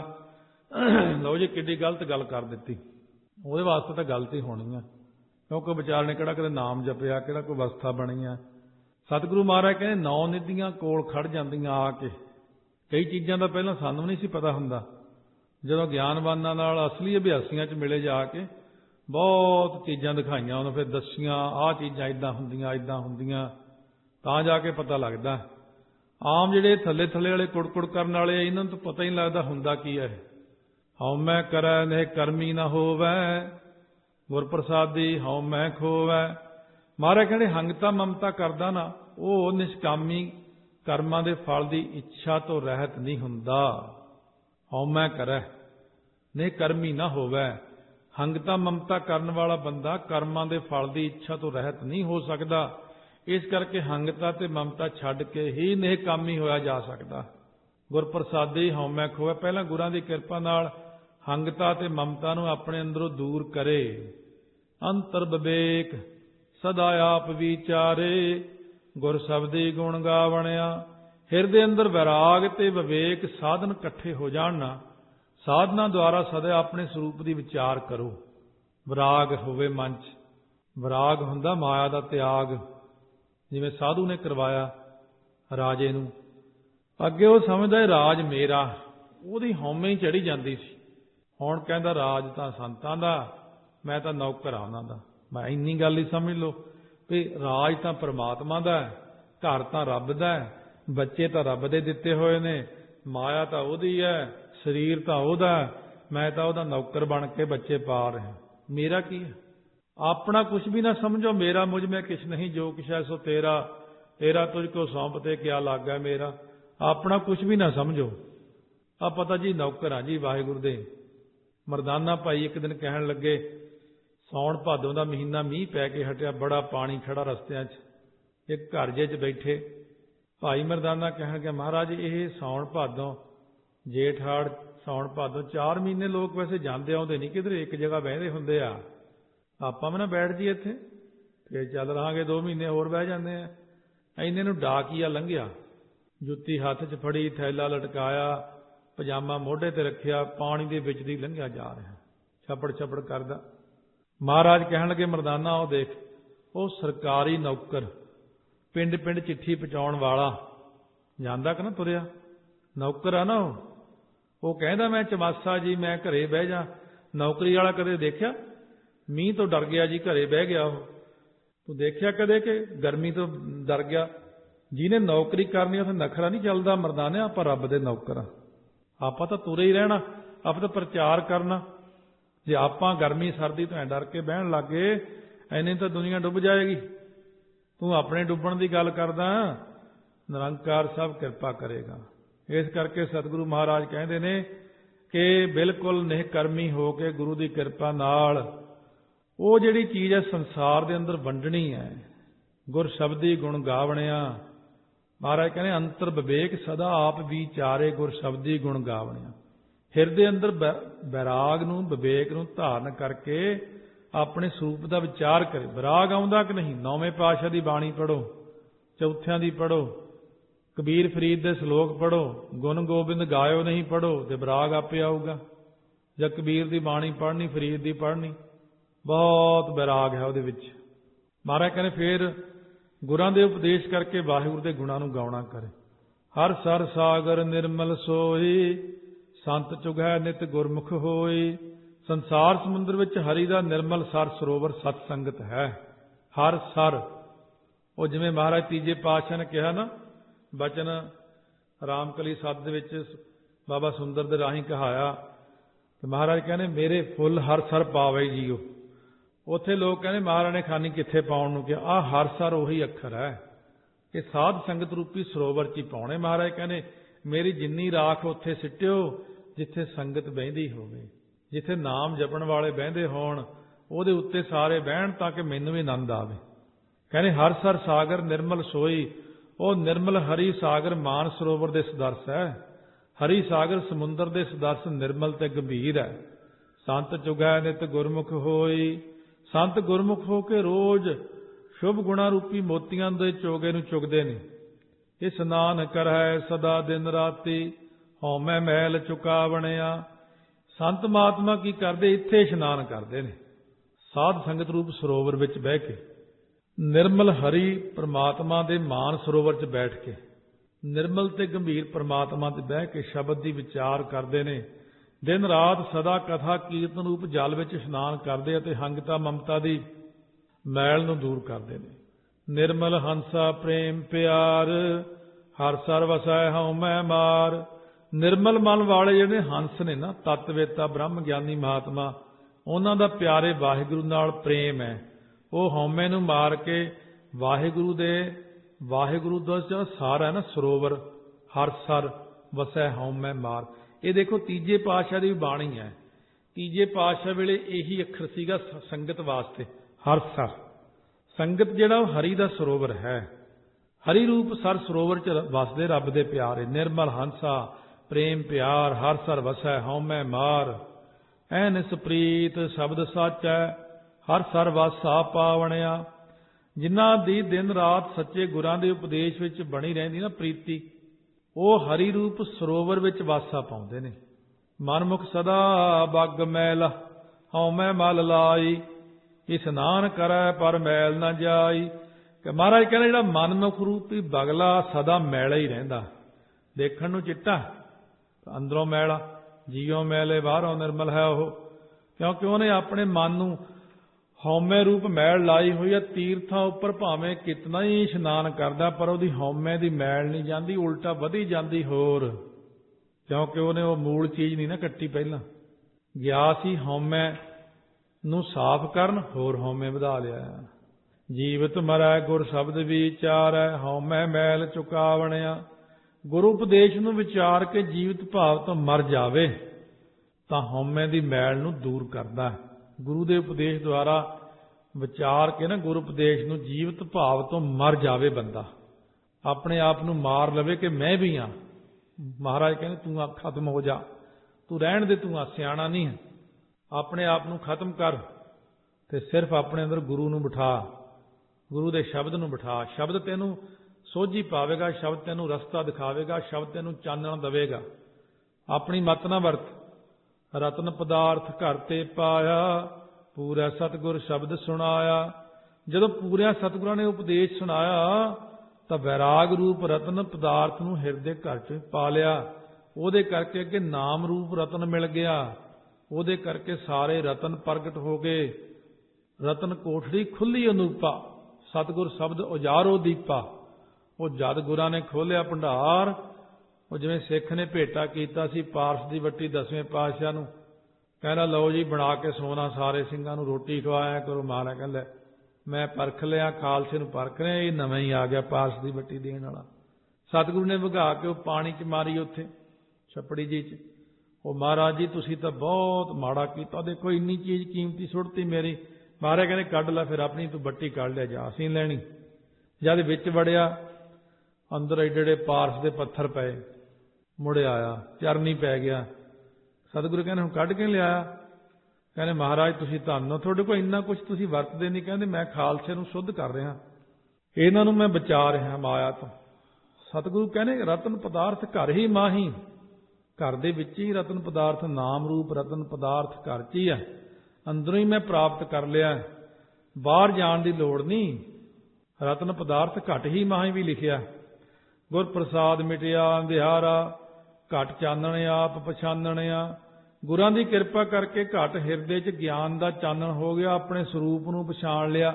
ਲਓ ਜੀ ਕਿੱਡੀ ਗਲਤ ਗੱਲ ਕਰ ਦਿੱਤੀ। ਉਹਦੇ ਵਾਸਤੇ ਤਾਂ ਗਲਤ ਹੀ ਹੋਣੀ ਆ, ਕਿਉਂਕਿ ਵਿਚਾਰੇ ਨੇ ਕਿਹੜਾ ਕਦੇ ਨਾਮ ਜਪਿਆ, ਕਿਹੜਾ ਕੋਈ ਅਵਸਥਾ ਬਣੀ ਆ। ਸਤਿਗੁਰੂ ਮਹਾਰਾਜ ਕਹਿੰਦੇ 9 ਨਿਧੀਆਂ ਕੋਲ ਖੜ ਜਾਂਦੀਆਂ ਆ ਕੇ। ਕਈ ਚੀਜ਼ਾਂ ਦਾ ਪਹਿਲਾਂ ਸਾਨੂੰ ਨਹੀਂ ਸੀ ਪਤਾ ਹੁੰਦਾ। ਜਦੋਂ ਗਿਆਨਵਾਨਾਂ ਨਾਲ ਅਸਲੀ ਅਭਿਆਸੀਆਂ 'ਚ ਮਿਲੇ ਜਾ ਕੇ, ਬਹੁਤ ਚੀਜ਼ਾਂ ਦਿਖਾਈਆਂ ਉਹਨੂੰ, ਫਿਰ ਦੱਸੀਆਂ ਆਹ ਚੀਜ਼ਾਂ ਇੱਦਾਂ ਹੁੰਦੀਆਂ, ਇੱਦਾਂ ਹੁੰਦੀਆਂ, ਤਾਂ ਜਾ ਕੇ ਪਤਾ ਲੱਗਦਾ। ਆਮ ਜਿਹੜੇ ਥੱਲੇ ਥੱਲੇ ਵਾਲੇ ਕੁੜਕੁੜ ਕਰਨ ਵਾਲੇ, ਇਹਨਾਂ ਨੂੰ ਤਾਂ ਪਤਾ ਹੀ ਨਹੀਂ ਲੱਗਦਾ ਹੁੰਦਾ ਕੀ ਹੈ। ਹਉਮੈ ਕਰੈ ਨਹਿ ਕਰਮੀ ਨਾ ਹੋਵੈ, ਗੁਰ ਪ੍ਰਸਾਦੀ ਹਉਮੈ ਖੋਵੈ। ਮਹਾਰਾਜ ਕਹਿੰਦੇ ਹੰਗਤਾ ਮਮਤਾ ਕਰਦਾ ਨਾ, ਉਹ ਨਿਸ਼ਕਾਮੀ ਕਰਮਾਂ ਦੇ ਫਲ ਦੀ ਇੱਛਾ ਤੋਂ ਰਹਿਤ ਨਹੀਂ ਹੁੰਦਾ। ਹਉਮੈ ਕਰੈ ਨਹਿ ਕਰਮੀ ਨਾ ਹੋਵੈ। ਹੰਗਤਾ ਮਮਤਾ ਕਰਨ ਵਾਲਾ ਬੰਦਾ ਕਰਮਾਂ ਦੇ ਫਲ ਦੀ ਇੱਛਾ ਤੋਂ ਰਹਿਤ ਨਹੀਂ ਹੋ ਸਕਦਾ। ਇਸ ਕਰਕੇ ਹੰਗਤਾ ਤੇ ਮਮਤਾ ਛੱਡ ਕੇ ਹੀ ਨਿਹਕਾਮੀ ਹੋਇਆ ਜਾ ਸਕਦਾ। ਗੁਰ ਪ੍ਰਸਾਦੀ ਹਉਮੈ ਖੋਵੈ। ਪਹਿਲਾਂ ਗੁਰਾਂ ਦੀ ਕਿਰਪਾ ਨਾਲ ਹੰਗਤਾ ਤੇ ਮਮਤਾ ਨੂੰ ਆਪਣੇ ਅੰਦਰੋਂ ਦੂਰ ਕਰੇ। ਅੰਤਰ ਵਿਵੇਕ ਸਦਾ ਆਪ ਵਿਚਾਰੇ, ਗੁਰ ਸ਼ਬਦੀ ਗੁਣ ਗਾਵਣਿਆ। ਹਿਰਦੇ ਅੰਦਰ ਵਿਰਾਗ ਤੇ ਵਿਵੇਕ ਸਾਧਨ ਇਕੱਠੇ ਹੋ ਜਾਣ ਨਾ, ਸਾਧਨਾ ਦੁਆਰਾ ਸਦਾ ਆਪਣੇ ਸਰੂਪ ਦੀ ਵਿਚਾਰ ਕਰੋ। ਵਿਰਾਗ ਹੋਵੇ ਮਨ 'ਚ। ਵਿਰਾਗ ਹੁੰਦਾ ਮਾਇਆ ਦਾ ਤਿਆਗ। ਜਿਵੇਂ ਸਾਧੂ ਨੇ ਕਰਵਾਇਆ ਰਾਜੇ ਨੂੰ, ਅੱਗੇ ਉਹ ਸਮਝਦਾ ਇਹ ਰਾਜ ਮੇਰਾ, ਉਹਦੀ ਹਉਮੈ ਹੀ ਚੜੀ ਜਾਂਦੀ ਸੀ। ਹੁਣ ਕਹਿੰਦਾ ਰਾਜ ਤਾਂ ਸੰਤਾਂ ਦਾ, ਮੈਂ ਤਾਂ ਨੌਕਰ ਆ ਉਹਨਾਂ ਦਾ। ਮੈਂ ਇੰਨੀ ਗੱਲ ਹੀ ਸਮਝ ਲਓ ਵੀ ਰਾਜ ਤਾਂ ਪਰਮਾਤਮਾ ਦਾ, ਘਰ ਤਾਂ ਰੱਬ ਦਾ, ਬੱਚੇ ਤਾਂ ਰੱਬ ਦੇ ਦਿੱਤੇ ਹੋਏ ਨੇ, ਮਾਇਆ ਤਾਂ ਉਹਦੀ ਹੈ, ਸਰੀਰ ਤਾਂ ਉਹਦਾ, ਮੈਂ ਤਾਂ ਉਹਦਾ ਨੌਕਰ ਬਣ ਕੇ ਬੱਚੇ ਪਾ ਰਿਹਾ। ਮੇਰਾ ਕੀ ਹੈ? ਆਪਣਾ ਕੁਛ ਵੀ ਨਾ ਸਮਝੋ। ਮੇਰਾ ਮੁਝ ਮੈਂ ਕਿਛ ਨਹੀਂ, ਜੋ ਕਿਛ ਹੈ ਸੋ ਤੇਰਾ, ਤੇਰਾ ਤੁਝ ਕੋ ਸੌਂਪ ਤੇ ਕਿਆ ਲੱਗਾ ਮੇਰਾ। ਆਪਣਾ ਕੁਛ ਵੀ ਨਾ ਸਮਝੋ। ਆ ਪਤਾ ਜੀ ਨੌਕਰ ਆ ਜੀ ਵਾਹਿਗੁਰੂ ਦੇ। ਮਰਦਾਨਾ ਭਾਈ ਇੱਕ ਦਿਨ ਕਹਿਣ ਲੱਗੇ, ਸਾਉਣ ਭਾਦੋਂ ਦਾ ਮਹੀਨਾ ਮੀਂਹ ਪੈ ਕੇ ਹਟਿਆ, ਬੜਾ ਪਾਣੀ ਖੜਾ ਰਸਤਿਆਂ 'ਚ। ਇੱਕ ਘਰ ਜੇ 'ਚ ਬੈਠੇ ਭਾਈ ਮਰਦਾਨਾ ਕਹਿਣ ਲੱਗੇ, ਮਹਾਰਾਜ ਇਹ ਸਾਉਣ ਭਾਦੋਂ, ਜੇਠ ਹਾੜ ਸਾਉਣ ਭਾਦੋਂ 4 ਮਹੀਨੇ ਲੋਕ ਵੈਸੇ ਜਾਂਦੇ ਆਉਂਦੇ ਨਹੀਂ ਕਿਧਰੇ, ਇੱਕ ਜਗ੍ਹਾ ਬਹਿੰਦੇ ਹੁੰਦੇ ਆ। ਆਪਾਂ ਵੀ ਨਾ ਬੈਠ ਜੀ ਇੱਥੇ, ਫਿਰ ਚੱਲ ਰਹਾਂਗੇ 2 ਮਹੀਨੇ ਹੋਰ ਬਹਿ ਜਾਂਦੇ ਆ। ਇੰਨੇ ਨੂੰ ਡਾਕੀਆ ਲੰਘਿਆ, ਜੁੱਤੀ ਹੱਥ 'ਚ ਫੜੀ, ਥੈਲਾ ਲਟਕਾਇਆ, ਪਜਾਮਾ ਮੋਢੇ ਤੇ ਰੱਖਿਆ, ਪਾਣੀ ਦੇ ਵਿੱਚ ਦੀ ਲੰਘਿਆ ਜਾ ਰਿਹਾ, ਛਪੜ ਛਪੜ ਕਰਦਾ। ਮਹਾਰਾਜ ਕਹਿਣ ਲੱਗੇ, ਮਰਦਾਨਾ ਉਹ ਦੇਖ, ਉਹ ਸਰਕਾਰੀ ਨੌਕਰ, ਪਿੰਡ ਪਿੰਡ ਚਿੱਠੀ ਪਹੁੰਚਾਉਣ ਵਾਲਾ, ਜਾਂਦਾ ਕਿ ਨਾ ਤੁਰਿਆ ਨੌਕਰ ਆ ਨਾ ਉਹ ਕਹਿੰਦਾ ਮੈਂ ਚਮਾਸਾ ਜੀ ਮੈਂ ਘਰੇ ਬਹਿ ਜਾ। ਨੌਕਰੀ ਵਾਲਾ ਕਦੇ ਦੇਖਿਆ? ਮੀਂਹ ਤੋਂ ਡਰ ਗਿਆ ਜੀ, ਘਰੇ ਬਹਿ ਗਿਆ। ਉਹ ਤੂੰ ਦੇਖਿਆ ਕਦੇ ਕਿ ਗਰਮੀ ਤੋਂ ਡਰ ਗਿਆ? ਜਿਹਨੇ ਨੌਕਰੀ ਕਰਨੀ ਉੱਥੇ ਨਖਰਾ ਨਹੀਂ ਚੱਲਦਾ। ਮਰਦਾਨੇ ਆਪਾਂ ਰੱਬ ਦੇ ਨੌਕਰ ਆ, ਆਪਾਂ ਤਾਂ ਤੁਰੇ ਹੀ ਰਹਿਣਾ, ਆਪਾਂ ਤਾਂ ਪ੍ਰਚਾਰ ਕਰਨਾ। ਜੇ ਆਪਾਂ ਗਰਮੀ ਸਰਦੀ ਤੋਂ ਡਰ ਕੇ ਬਹਿਣ ਲੱਗੇ, ਐਨੇ ਤਾਂ ਦੁਨੀਆ ਡੁੱਬ ਜਾਏਗੀ। ਤੂੰ ਆਪਣੇ ਡੁੱਬਣ ਦੀ ਗੱਲ ਕਰਦਾ, ਨਿਰੰਕਾਰ ਸਭ ਕਿਰਪਾ ਕਰੇਗਾ। ਇਸ ਕਰਕੇ ਸਤਿਗੁਰੂ ਮਹਾਰਾਜ ਕਹਿੰਦੇ ਨੇ ਕਿ ਬਿਲਕੁਲ ਨਿਹਕਰਮੀ ਹੋ ਕੇ ਗੁਰੂ ਦੀ ਕਿਰਪਾ ਨਾਲ ਉਹ ਜਿਹੜੀ ਚੀਜ਼ ਹੈ ਸੰਸਾਰ ਦੇ ਅੰਦਰ ਵੰਡਣੀ ਹੈ। ਗੁਰ ਸ਼ਬਦੀ ਗੁਣ ਗਾਵਣਿਆ, ਮਹਾਰਾਜ ਕਹਿੰਦੇ ਅੰਤਰ ਵਿਵੇਕ ਸਦਾ ਆਪ ਵਿਚਾਰੇ, ਗੁਰ ਸ਼ਬਦੀ ਗੁਣ ਗਾਵਣਿਆ। ਹਿਰਦੇ ਅੰਦਰ ਬੈਰਾਗ ਨੂੰ, ਵਿਵੇਕ ਨੂੰ ਧਾਰਨ ਕਰਕੇ ਆਪਣੇ ਸਰੂਪ ਦਾ ਵਿਚਾਰ ਕਰੇ। ਵਿਰਾਗ ਆਉਂਦਾ ਕਿ ਨਹੀਂ? 9ਵੇਂ ਪਾਤਸ਼ਾਹ ਦੀ ਬਾਣੀ ਪੜ੍ਹੋ, ਚੌਥਿਆਂ ਦੀ ਪੜ੍ਹੋ, ਕਬੀਰ ਫਰੀਦ ਦੇ ਸ਼ਲੋਕ ਪੜ੍ਹੋ, ਗੁਣ ਗੋਬਿੰਦ ਗਾਇਓ ਨਹੀਂ ਪੜ੍ਹੋ ਤੇ ਵਿਰਾਗ ਆਪੇ ਆਊਗਾ। ਜਾਂ ਕਬੀਰ ਦੀ ਬਾਣੀ ਪੜ੍ਹਨੀ, ਫਰੀਦ ਦੀ ਪੜ੍ਹਨੀ, ਬਹੁਤ ਵਿਰਾਗ ਹੈ ਉਹਦੇ ਵਿੱਚ। ਮਹਾਰਾਜ ਕਹਿੰਦੇ ਫਿਰ ਗੁਰਾਂ ਦੇ ਉਪਦੇਸ਼ ਕਰਕੇ ਵਾਹਿਗੁਰੂ ਦੇ ਗੁਣਾਂ ਨੂੰ ਗਾਉਣਾ ਕਰੇ। ਹਰ ਸਰ ਸਾਗਰ ਨਿਰਮਲ ਸੋਈ, ਸੰਤ ਚੁਗੈ ਨਿਤ ਗੁਰਮੁਖ ਹੋਈ। ਸੰਸਾਰ ਸਮੁੰਦਰ ਵਿੱਚ ਹਰੀ ਦਾ ਨਿਰਮਲ ਸਰ ਸਰੋਵਰ ਸਤ ਸੰਗਤ ਹੈ। ਹਰ ਸਰ, ਉਹ ਜਿਵੇਂ ਮਹਾਰਾਜ ਤੀਜੇ ਪਾਤਸ਼ਾਹ ਨੇ ਕਿਹਾ ਨਾ ਬਚਨ ਰਾਮਕਲੀ ਸੱਤ ਦੇ ਵਿੱਚ ਬਾਬਾ ਸੁੰਦਰ ਦੇ ਰਾਹੀਂ ਕਹਾਇਆ ਕਿ ਮਹਾਰਾਜ ਕਹਿੰਦੇ ਮੇਰੇ ਫੁੱਲ ਹਰ ਸਰ ਪਾਵੇ ਜੀਓ। ਉੱਥੇ ਲੋਕ ਕਹਿੰਦੇ ਮਹਾਰਾਜ ਨੇ ਖਾਨੀ ਕਿੱਥੇ ਪਾਉਣ ਨੂੰ ਕਿਹਾ? ਆਹ ਹਰ ਸਰ ਉਹੀ ਅੱਖਰ ਹੈ ਕਿ ਸਾਧ ਸੰਗਤ ਰੂਪੀ ਸਰੋਵਰ 'ਚ ਹੀ ਪਾਉਣੇ। ਮਹਾਰਾਜ ਕਹਿੰਦੇ ਮੇਰੀ ਜਿੰਨੀ ਰਾਖ ਉੱਥੇ ਸਿੱਟਿਓ ਜਿੱਥੇ ਸੰਗਤ ਬਹਿੰਦੀ ਹੋਵੇ, ਜਿੱਥੇ ਨਾਮ ਜਪਣ ਵਾਲੇ ਬਹਿੰਦੇ ਹੋਣ, ਉਹਦੇ ਉੱਤੇ ਸਾਰੇ ਬਹਿਣ ਤਾਂ ਕਿ ਮੈਨੂੰ ਵੀ ਆਨੰਦ ਆਵੇ। ਕਹਿੰਦੇ ਹਰ ਸਰ ਸਾਗਰ ਨਿਰਮਲ ਸੋਈ, ਉਹ ਨਿਰਮਲ ਹਰੀ ਸਾਗਰ ਮਾਨ ਸਰੋਵਰ ਦੇ ਸਦਰਸ ਹੈ। ਹਰੀ ਸਾਗਰ ਸਮੁੰਦਰ ਦੇ ਸਦਰਸ ਨਿਰਮਲ ਤੇ ਗੰਭੀਰ ਹੈ। ਸੰਤ ਚੁਗੈ ਨਿਤ ਗੁਰਮੁਖ ਹੋਈ, ਸੰਤ ਗੁਰਮੁਖ ਹੋ ਕੇ ਰੋਜ਼ ਸ਼ੁਭ ਗੁਣਾ ਰੂਪੀ ਮੋਤੀਆਂ ਦੇ ਚੋਗੇ ਨੂੰ ਚੁਗਦੇ ਨੇ। ਇਸਨਾਨ ਕਰੈ ਸਦਾ ਦਿਨ ਰਾਤੀ, ਹਉਮੈ ਮੈਲ ਚੁਕਾਵਣਿਆ। ਸੰਤ ਮਹਾਤਮਾ ਕੀ ਕਰਦੇ? ਇੱਥੇ ਇਸ਼ਨਾਨ ਕਰਦੇ ਨੇ ਸਾਧ ਸੰਗਤ ਰੂਪ ਸਰੋਵਰ ਵਿੱਚ ਬਹਿ ਕੇ। ਨਿਰਮਲ ਹਰੀ ਪ੍ਰਮਾਤਮਾ ਦੇ ਮਾਨ ਸਰੋਵਰ 'ਚ ਬੈਠ ਕੇ, ਨਿਰਮਲ ਤੇ ਗੰਭੀਰ ਪ੍ਰਮਾਤਮਾ 'ਤੇ ਬਹਿ ਕੇ ਸ਼ਬਦ ਦੀ ਵਿਚਾਰ ਕਰਦੇ ਨੇ। ਦਿਨ ਰਾਤ ਸਦਾ ਕਥਾ ਕੀਰਤਨ ਰੂਪ ਜਲ ਵਿੱਚ ਇਸ਼ਨਾਨ ਕਰਦੇ ਅਤੇ ਹੰਗਤਾ ਮਮਤਾ ਦੀ ਮੈਲ ਨੂੰ ਦੂਰ ਕਰਦੇ ਨੇ। ਨਿਰਮਲ ਹੰਸਾ ਪ੍ਰੇਮ ਪਿਆਰ, ਹਰ ਸਰ ਵਸੈ ਹਉਮੈ ਮਾਰ। ਨਿਰਮਲ ਮਨ ਵਾਲੇ ਜਿਹੜੇ ਹੰਸ ਨੇ ਨਾ, ਤਤਵੇਤਾ ਬ੍ਰਹਮ ਗਿਆਨੀ ਮਹਾਤਮਾ, ਉਹਨਾਂ ਦਾ ਪਿਆਰੇ ਵਾਹਿਗੁਰੂ ਨਾਲ ਪ੍ਰੇਮ ਹੈ। ਉਹ ਹਉਮੈ ਨੂੰ ਮਾਰ ਕੇ ਵਾਹਿਗੁਰੂ ਦਾ ਜਿਹੜਾ ਸਾਰ ਹੈ ਨਾ ਸਰੋਵਰ, ਹਰ ਸਰ ਵਸੈ ਹਉਮੈ ਮਾਰ। ਇਹ ਦੇਖੋ ਤੀਜੇ ਪਾਤਸ਼ਾਹ ਦੀ ਬਾਣੀ ਹੈ। ਤੀਜੇ ਪਾਤਸ਼ਾਹ ਵੇਲੇ ਇਹੀ ਅੱਖਰ ਸੀਗਾ ਸੰਗਤ ਵਾਸਤੇ, ਹਰ ਸਰ। ਸੰਗਤ ਜਿਹੜਾ ਉਹ ਹਰੀ ਦਾ ਸਰੋਵਰ ਹੈ। ਹਰੀ ਰੂਪ ਸਰ ਸਰੋਵਰ 'ਚ ਵਸਦੇ ਰੱਬ ਦੇ ਪਿਆਰੇ। ਨਿਰਮਲ ਹੰਸਾ ਪ੍ਰੇਮ ਪਿਆਰ, ਹਰ ਸਰ ਵਸੈ ਹਉਮੈ ਮਾਰ। ਐਨਿਸ ਪ੍ਰੀਤ ਸ਼ਬਦ ਸਾਚੈ, ਹਰ ਸਰ ਵਾਸਾ ਪਾਵਣਿਆ। ਜਿਨ੍ਹਾਂ ਦੀ ਦਿਨ ਰਾਤ ਸੱਚੇ ਗੁਰਾਂ ਦੇ ਉਪਦੇਸ਼ ਵਿੱਚ ਬਣੀ ਰਹਿੰਦੀ ਨਾ ਪ੍ਰੀਤੀ, ਉਹ ਹਰੀ ਰੂਪ ਸਰੋਵਰ ਵਿੱਚ ਵਾਸਾ ਪਾਉਂਦੇ ਨੇ। ਮਨਮੁਖ ਸਦਾ ਬੱਗ ਮੈਲ, ਹਉਮੈ ਮਲ ਲਾਈ। ਇਸਨਾਨ ਕਰੈ ਪਰ ਮੈਲ ਨਾ ਜਾਈ। ਕਿ ਮਹਾਰਾਜ ਕਹਿੰਦੇ ਜਿਹੜਾ ਮਨਮੁਖ ਰੂਪੀ ਬਗਲਾ ਸਦਾ ਮੈਲਾ ਹੀ ਰਹਿੰਦਾ। ਦੇਖਣ ਨੂੰ ਚਿੱਟਾ, ਅੰਦਰੋਂ ਮੈਲਾ, ਜੀਉ ਮੈਲੇ ਬਾਹਰੋਂ ਨਿਰਮਲ ਹੈ ਉਹ। ਕਿਉਂਕਿ ਉਹਨੇ ਆਪਣੇ ਮਨ ਨੂੰ ਹਉਮੈ ਰੂਪ ਮੈਲ ਲਾਈ ਹੋਈ ਹੈ। ਤੀਰਥਾਂ ਉੱਪਰ ਭਾਵੇਂ ਕਿਤਨਾ ਹੀ ਇਸ਼ਨਾਨ ਕਰਦਾ ਪਰ ਉਹਦੀ ਹਉਮੈ ਦੀ ਮੈਲ ਨਹੀਂ ਜਾਂਦੀ, ਉਲਟਾ ਵਧੀ ਜਾਂਦੀ ਹੋਰ। ਕਿਉਂਕਿ ਉਹਨੇ ਉਹ ਮੂਲ ਚੀਜ਼ ਨਹੀਂ ਨਾ ਕੱਟੀ ਪਹਿਲਾਂ। ਗਿਆ ਸੀ ਹਉਮੈ ਨੂੰ ਸਾਫ਼ ਕਰਨ, ਹੋਰ ਹਉਮੈ ਵਧਾ ਲਿਆ। ਜੀਵਤ ਮਰੈ ਗੁਰ ਸ਼ਬਦ ਵਿਚਾਰੈ, ਹਉਮੈ ਮੈਲ ਚੁਕਾਵਣਿਆ। ਗੁਰੂ ਉਪਦੇਸ਼ ਨੂੰ ਵਿਚਾਰ ਕੇ ਜੀਵਤ ਭਾਵ ਤੋਂ ਮਰ ਜਾਵੇ ਤਾਂ ਹਉਮੈ ਦੀ ਮੈਲ ਨੂੰ ਦੂਰ ਕਰਦਾ। ਗੁਰੂ ਦੇ ਉਪਦੇਸ਼ ਦੁਆਰਾ ਵਿਚਾਰ ਕੇ ਨਾ ਗੁਰੂ ਉਪਦੇਸ਼ ਨੂੰ ਜੀਵਤ ਭਾਵ ਤੋਂ ਮਰ ਜਾਵੇ ਬੰਦਾ, ਆਪਣੇ ਆਪ ਨੂੰ ਮਾਰ ਲਵੇ ਕਿ ਮੈਂ ਵੀ ਹਾਂ। ਮਹਾਰਾਜ ਕਹਿੰਦੇ ਤੂੰ ਖਤਮ ਹੋ ਜਾ, ਤੂੰ ਰਹਿਣ ਦੇ, ਤੂੰ ਸਿਆਣਾ ਨਹੀਂ ਹੈ। ਆਪਣੇ ਆਪ ਨੂੰ ਖਤਮ ਕਰ ਤੇ ਸਿਰਫ ਆਪਣੇ ਅੰਦਰ ਗੁਰੂ ਨੂੰ ਬਿਠਾ, ਗੁਰੂ ਦੇ ਸ਼ਬਦ ਨੂੰ ਬਿਠਾ। ਸ਼ਬਦ ਤੈਨੂੰ ਸੋਝੀ ਪਾਵੇਗਾ, ਸ਼ਬਦ ਤੈਨੂੰ ਰਸਤਾ ਦਿਖਾਵੇਗਾ, ਸ਼ਬਦ ਤੈਨੂੰ ਚਾਨਣ ਦੇਵੇਗਾ। ਆਪਣੀ ਮਤ ਨਾ ਵਰਤ। ਰਤਨ ਪਦਾਰਥ ਘਰ ਤੇ ਪਾਇਆ, ਪੂਰਾ ਸਤਿਗੁਰ ਸ਼ਬਦ ਸੁਣਾਇਆ। ਜਦੋਂ ਪੂਰਿਆ ਸਤਿਗੁਰਾਂ ਨੇ ਉਪਦੇਸ਼ ਸੁਣਾਇਆ ਤਾਂ ਵੈਰਾਗ ਰੂਪ ਰਤਨ ਪਦਾਰਥ ਨੂੰ ਹਿਰਦੇ ਘਰ 'ਚ ਪਾ ਲਿਆ। ਉਹਦੇ ਕਰਕੇ ਅੱਗੇ ਨਾਮ ਰੂਪ ਰਤਨ ਮਿਲ ਗਿਆ। ਉਹਦੇ ਕਰਕੇ ਸਾਰੇ ਰਤਨ ਪ੍ਰਗਟ ਹੋ ਗਏ। ਰਤਨ ਕੋਠੜੀ ਖੁੱਲੀ ਅਨੂਪਾ, ਸਤਿਗੁਰ ਸ਼ਬਦ ਉਜਾਰੋ ਦੀਪਾ। ਉਹ ਜਦ ਗੁਰਾਂ ਨੇ ਖੋਲ੍ਹਿਆ ਭੰਡਾਰ, ਉਹ ਜਿਵੇਂ ਸਿੱਖ ਨੇ ਭੇਟਾ ਕੀਤਾ ਸੀ ਪਾਰਸ ਦੀ ਵੱਟੀ 10ਵੇਂ ਪਾਤਸ਼ਾਹ ਨੂੰ, ਕਹਿੰਦਾ ਲਓ ਜੀ ਬਣਾ ਕੇ ਸੋਨਾ ਸਾਰੇ ਸਿੰਘਾਂ ਨੂੰ ਰੋਟੀ ਖਵਾਇਆ ਕਰੋ। ਮਹਾਰਾਜ ਕਹਿੰਦਾ ਮੈਂ ਪਰਖ ਲਿਆ, ਖਾਲਸੇ ਨੂੰ ਪਰਖ ਰਿਹਾ, ਇਹ ਨਵਾਂ ਹੀ ਆ ਗਿਆ ਪਾਰਸ ਦੀ ਵੱਟੀ ਦੇਣ ਵਾਲਾ। ਸਤਿਗੁਰੂ ਨੇ ਵਗਾ ਕੇ ਉਹ ਪਾਣੀ 'ਚ ਮਾਰੀ ਉੱਥੇ ਛੱਪੜੀ ਜੀ 'ਚ। ਉਹ ਮਹਾਰਾਜ ਜੀ ਤੁਸੀਂ ਤਾਂ ਬਹੁਤ ਮਾੜਾ ਕੀਤਾ, ਦੇਖੋ ਇੰਨੀ ਚੀਜ਼ ਕੀਮਤੀ ਸੁੱਟਤੀ ਮੇਰੀ। ਮਹਾਰਾਜ ਕਹਿੰਦੇ ਕੱਢ ਲੈ ਫਿਰ ਆਪਣੀ, ਤੂੰ ਵੱਟੀ ਕੱਢ ਲਿਆ, ਜਾ ਅਸੀਂ ਲੈਣੀ। ਜਦ ਵਿੱਚ ਵੜਿਆ ਅੰਦਰ ਏਡੇ ਏਡੇ ਪਾਰਸ ਦੇ ਪੱਥਰ ਪਏ, ਮੁੜ ਆਇਆ ਚਰਨੀ ਪੈ ਗਿਆ। ਸਤਿਗੁਰੂ ਕਹਿੰਦੇ ਹੁਣ ਕੱਢ ਕੇ ਲਿਆਇਆ। ਕਹਿੰਦੇ ਮਹਾਰਾਜ ਤੁਸੀਂ ਧੰਨ ਹੋ, ਤੁਹਾਡੇ ਕੋਲ ਇੰਨਾ ਕੁਝ ਤੁਸੀਂ ਵਰਤਦੇ ਨਹੀਂ। ਕਹਿੰਦੇ ਮੈਂ ਖਾਲਸੇ ਨੂੰ ਸ਼ੁੱਧ ਕਰ ਰਿਹਾ, ਇਹਨਾਂ ਨੂੰ ਮੈਂ ਬਚਾ ਰਿਹਾ ਮਾਇਆ ਤੋਂ। ਸਤਿਗੁਰੂ ਕਹਿੰਦੇ ਰਤਨ ਪਦਾਰਥ ਘਰ ਹੀ ਮਾਹੀ, ਘਰ ਦੇ ਵਿੱਚ ਹੀ ਰਤਨ ਪਦਾਰਥ, ਨਾਮ ਰੂਪ ਰਤਨ ਪਦਾਰਥ ਘਰ 'ਚ ਹੀ ਹੈ, ਅੰਦਰੋਂ ਹੀ ਮੈਂ ਪ੍ਰਾਪਤ ਕਰ ਲਿਆ, ਬਾਹਰ ਜਾਣ ਦੀ ਲੋੜ ਨਹੀਂ। ਰਤਨ ਪਦਾਰਥ ਘਟ ਹੀ ਮਾਹੀ ਵੀ ਲਿਖਿਆ। ਗੁਰ ਪ੍ਰਸਾਦ ਮਿਟਿਆ ਅੰਧਿਆਰਾ, ਘਟ ਚਾਨਣ ਆਪ ਪਛਾਨਣਿਆ। ਗੁਰਾਂ ਦੀ ਕਿਰਪਾ ਕਰਕੇ ਘਟ ਹਿਰਦੇ 'ਚ ਗਿਆਨ ਦਾ ਚਾਨਣ ਹੋ ਗਿਆ, ਆਪਣੇ ਸਰੂਪ ਨੂੰ ਪਛਾਣ ਲਿਆ,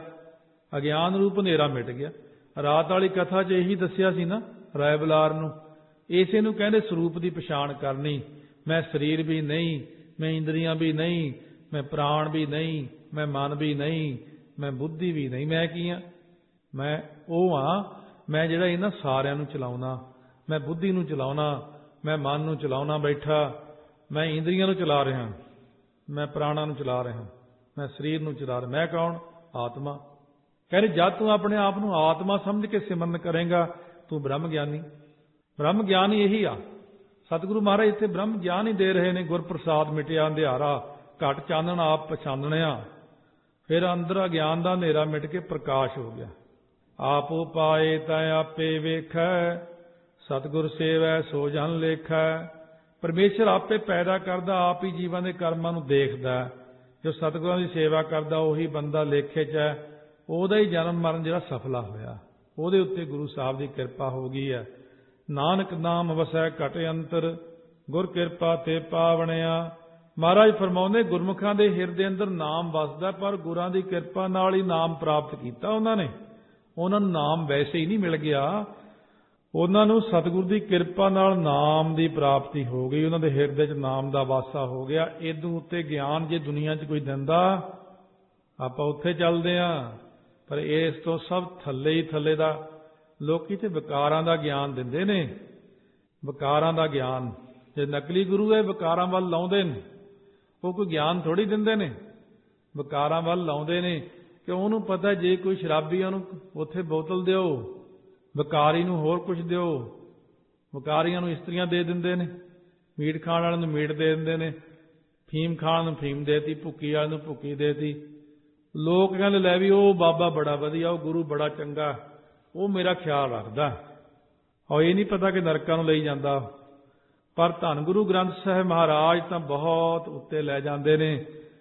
ਅਗਿਆਨ ਰੂਪ ਹਨੇਰਾ ਮਿਟ ਗਿਆ। ਰਾਤ ਵਾਲੀ ਕਥਾ 'ਚ ਇਹੀ ਦੱਸਿਆ ਸੀ ਨਾ ਰਾਏ ਬਲਾਰ ਨੂੰ, ਇਸੇ ਨੂੰ ਕਹਿੰਦੇ ਸਰੂਪ ਦੀ ਪਛਾਣ ਕਰਨੀ। ਮੈਂ ਸਰੀਰ ਵੀ ਨਹੀਂ, ਮੈਂ ਇੰਦਰੀਆਂ ਵੀ ਨਹੀਂ, ਮੈਂ ਪ੍ਰਾਣ ਵੀ ਨਹੀਂ, ਮੈਂ ਮਨ ਵੀ ਨਹੀਂ, ਮੈਂ ਬੁੱਧੀ ਵੀ ਨਹੀਂ। ਮੈਂ ਕੀ ਹਾਂ? ਮੈਂ ਉਹ ਹਾਂ ਮੈਂ ਜਿਹੜਾ ਇਹਨਾਂ ਸਾਰਿਆਂ ਨੂੰ ਚਲਾਉਣਾ। ਮੈਂ ਬੁੱਧੀ ਨੂੰ ਚਲਾਉਣਾ, ਮੈਂ ਮਨ ਨੂੰ ਚਲਾਉਣਾ ਬੈਠਾ, ਮੈਂ ਇੰਦਰੀਆਂ ਨੂੰ ਚਲਾ ਰਿਹਾ, ਮੈਂ ਪ੍ਰਾਣਾਂ ਨੂੰ ਚਲਾ ਰਿਹਾ, ਮੈਂ ਸਰੀਰ ਨੂੰ ਚਲਾ ਰਿਹਾ। ਮੈਂ ਕੌਣ? ਆਤਮਾ। ਕਹਿੰਦੇ ਜਦ ਤੂੰ ਆਪਣੇ ਆਪ ਨੂੰ ਆਤਮਾ ਸਮਝ ਕੇ ਸਿਮਰਨ ਕਰੇਗਾ ਤੂੰ ਬ੍ਰਹਮ ਗਿਆਨੀ। ਬ੍ਰਹਮ ਗਿਆਨ ਹੀ ਇਹੀ ਆ। ਸਤਿਗੁਰੂ ਮਹਾਰਾਜ ਇੱਥੇ ਬ੍ਰਹਮ ਗਿਆਨ ਹੀ ਦੇ ਰਹੇ ਨੇ। ਗੁਰ ਪ੍ਰਸਾਦ ਮਿਟਿਆ ਅੰਧਿਆਰਾ, ਘਟ ਚਾਨਣ ਆਪ ਪਛਾਨਣਿਆ। ਫਿਰ ਅੰਦਰ ਅਗਿਆਨ ਦਾ ਹਨੇਰਾ ਮਿਟ ਕੇ ਪ੍ਰਕਾਸ਼ ਹੋ ਗਿਆ। ਆਪੋ ਪਾਏ ਤਾਂ ਆਪੇ ਵੇਖੈ, ਸਤਿਗੁਰ ਸੇਵੈ ਸੋ ਜਨ ਲੇਖੈ। ਪਰਮੇਸ਼ਰ ਆਪੇ ਪੈਦਾ ਕਰਦਾ, ਆਪ ਹੀ ਜੀਵਾਂ ਦੇ ਕਰਮਾਂ ਨੂੰ ਦੇਖਦਾ। ਜੋ ਸਤਿਗੁਰਾਂ ਦੀ ਸੇਵਾ ਕਰਦਾ ਉਹੀ ਬੰਦਾ ਲੇਖੇ 'ਚ ਹੈ। ਉਹਦਾ ਹੀ ਜਨਮ ਮਰਨ ਜਿਹੜਾ ਸਫਲਾ ਹੋਇਆ, ਉਹਦੇ ਉੱਤੇ ਗੁਰੂ ਸਾਹਿਬ ਦੀ ਕਿਰਪਾ ਹੋ ਗਈ ਹੈ। ਨਾਨਕ ਨਾਮ ਵਸੈ ਘਟ ਅੰਤਰ, ਗੁਰ ਕਿਰਪਾ ਤੇ ਪਾਵਣਿਆ। ਮਹਾਰਾਜ ਫਰਮਾਉਂਦੇ ਗੁਰਮੁਖਾਂ ਦੇ ਹਿਰਦੇ ਅੰਦਰ ਨਾਮ ਵਸਦਾ, ਪਰ ਗੁਰਾਂ ਦੀ ਕਿਰਪਾ ਨਾਲ ਹੀ ਨਾਮ ਪ੍ਰਾਪਤ ਕੀਤਾ ਉਹਨਾਂ ਨੇ। ਉਹਨਾਂ ਨੂੰ ਨਾਮ ਵੈਸੇ ਹੀ ਨਹੀਂ ਮਿਲ ਗਿਆ, ਉਹਨਾਂ ਨੂੰ ਸਤਿਗੁਰ ਦੀ ਕਿਰਪਾ ਨਾਲ ਨਾਮ ਦੀ ਪ੍ਰਾਪਤੀ ਹੋ ਗਈ। ਉਹਨਾਂ ਦੇ ਹਿਰਦੇ 'ਚ ਨਾਮ ਦਾ ਵਾਸਾ ਹੋ ਗਿਆ। ਇਹਦੂ ਉੱਤੇ ਗਿਆਨ ਜੇ ਦੁਨੀਆ 'ਚ ਕੋਈ ਦਿੰਦਾ ਆਪਾਂ ਉੱਥੇ ਚੱਲਦੇ ਹਾਂ, ਪਰ ਇਸ ਤੋਂ ਸਭ ਥੱਲੇ ਹੀ ਥੱਲੇ ਦਾ। ਲੋਕੀ ਤੇ ਵਿਕਾਰਾਂ ਦਾ ਗਿਆਨ ਦਿੰਦੇ ਨੇ, ਵਿਕਾਰਾਂ ਦਾ ਗਿਆਨ। ਜੇ ਨਕਲੀ ਗੁਰੂ ਹੈ ਵਿਕਾਰਾਂ ਵੱਲ ਲਾਉਂਦੇ ਨੇ, ਉਹ ਕੋਈ ਗਿਆਨ ਥੋੜ੍ਹੀ ਦਿੰਦੇ ਨੇ, ਵਿਕਾਰਾਂ ਵੱਲ ਲਾਉਂਦੇ ਨੇ। ਕਿ ਉਹਨੂੰ ਪਤਾ ਜੇ ਕੋਈ ਸ਼ਰਾਬੀ ਉਹਨੂੰ ਉੱਥੇ ਬੋਤਲ ਦਿਓ, ਵਿਕਾਰੀ ਨੂੰ ਹੋਰ ਕੁਝ ਦਿਓ। ਵਿਕਾਰੀਆਂ ਨੂੰ ਇਸਤਰੀਆਂ ਦੇ ਦਿੰਦੇ ਨੇ, ਮੀਟ ਖਾਣ ਵਾਲਿਆਂ ਨੂੰ ਮੀਟ ਦੇ ਦਿੰਦੇ ਨੇ, ਫੀਮ ਖਾਣ ਨੂੰ ਫੀਮ ਦੇਤੀ, ਭੁੱਕੀ ਵਾਲੇ ਨੂੰ ਭੁੱਕੀ ਦੇਤੀ। ਲੋਕ ਕਹਿੰਦੇ ਲੈ ਵੀ ਉਹ ਬਾਬਾ ਬੜਾ ਵਧੀਆ, ਉਹ ਗੁਰੂ ਬੜਾ ਚੰਗਾ, ਉਹ ਮੇਰਾ ਖਿਆਲ ਰੱਖਦਾ। ਔਰ ਇਹ ਨਹੀਂ ਪਤਾ ਕਿ ਨਰਕਾਂ ਨੂੰ ਲਈ ਜਾਂਦਾ। ਪਰ ਧੰਨ ਗੁਰੂ ਗ੍ਰੰਥ ਸਾਹਿਬ ਮਹਾਰਾਜ ਤਾਂ ਬਹੁਤ ਉੱਤੇ ਲੈ ਜਾਂਦੇ ਨੇ।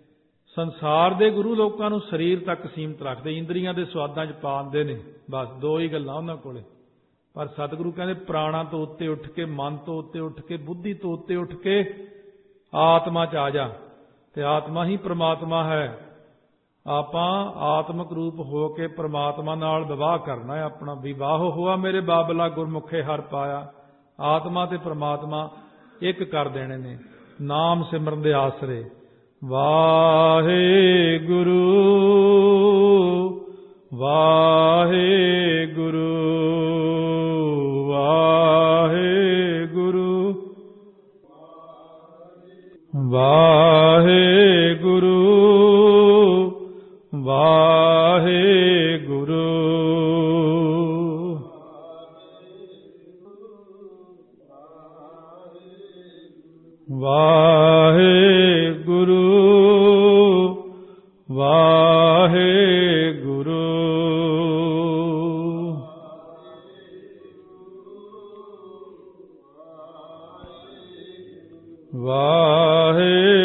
ਸੰਸਾਰ ਦੇ ਗੁਰੂ ਲੋਕਾਂ ਨੂੰ ਸਰੀਰ ਤੱਕ ਸੀਮਤ ਰੱਖਦੇ, ਇੰਦਰੀਆਂ ਦੇ ਸਵਾਦਾਂ 'ਚ ਪਾਉਂਦੇ ਨੇ, ਬਸ ਦੋ ਹੀ ਗੱਲਾਂ ਉਹਨਾਂ ਕੋਲੇ। ਪਰ ਸਤਿਗੁਰੂ ਕਹਿੰਦੇ ਪ੍ਰਾਣਾਂ ਤੋਂ ਉੱਤੇ ਉੱਠ ਕੇ, ਮਨ ਤੋਂ ਉੱਤੇ ਉੱਠ ਕੇ, ਬੁੱਧੀ ਤੋਂ ਉੱਤੇ ਉੱਠ ਕੇ ਆਤਮਾ 'ਚ ਆ ਜਾ, ਤੇ ਆਤਮਾ ਹੀ ਪ੍ਰਮਾਤਮਾ ਹੈ। ਆਪਾਂ ਆਤਮਿਕ ਰੂਪ ਹੋ ਕੇ ਪ੍ਰਮਾਤਮਾ ਨਾਲ ਵਿਵਾਹ ਕਰਨਾ ਹੈ। ਆਪਣਾ ਵਿਵਾਹ ਹੋਆ ਮੇਰੇ ਬਾਬਲਾ ਗੁਰਮੁਖੇ ਹਰ ਪਾਇਆ। ਆਤਮਾ ਤੇ ਪ੍ਰਮਾਤਮਾ ਇੱਕ ਕਰ ਦੇਣੇ ਨੇ ਨਾਮ ਸਿਮਰਨ ਦੇ ਆਸਰੇ। ਵਾਹਿਗੁਰੂ ਵਾਹਿਗੁਰੂ ਵਾਹਿਗੁਰੂ ਵਾਹਿਗੁਰੂ ਵਾਹਿਗੁਰੂ ਵਾਹਿਗੁਰੂ ਵਾਹਿਗੁਰੂ ਵਾਹਿਗੁਰੂ।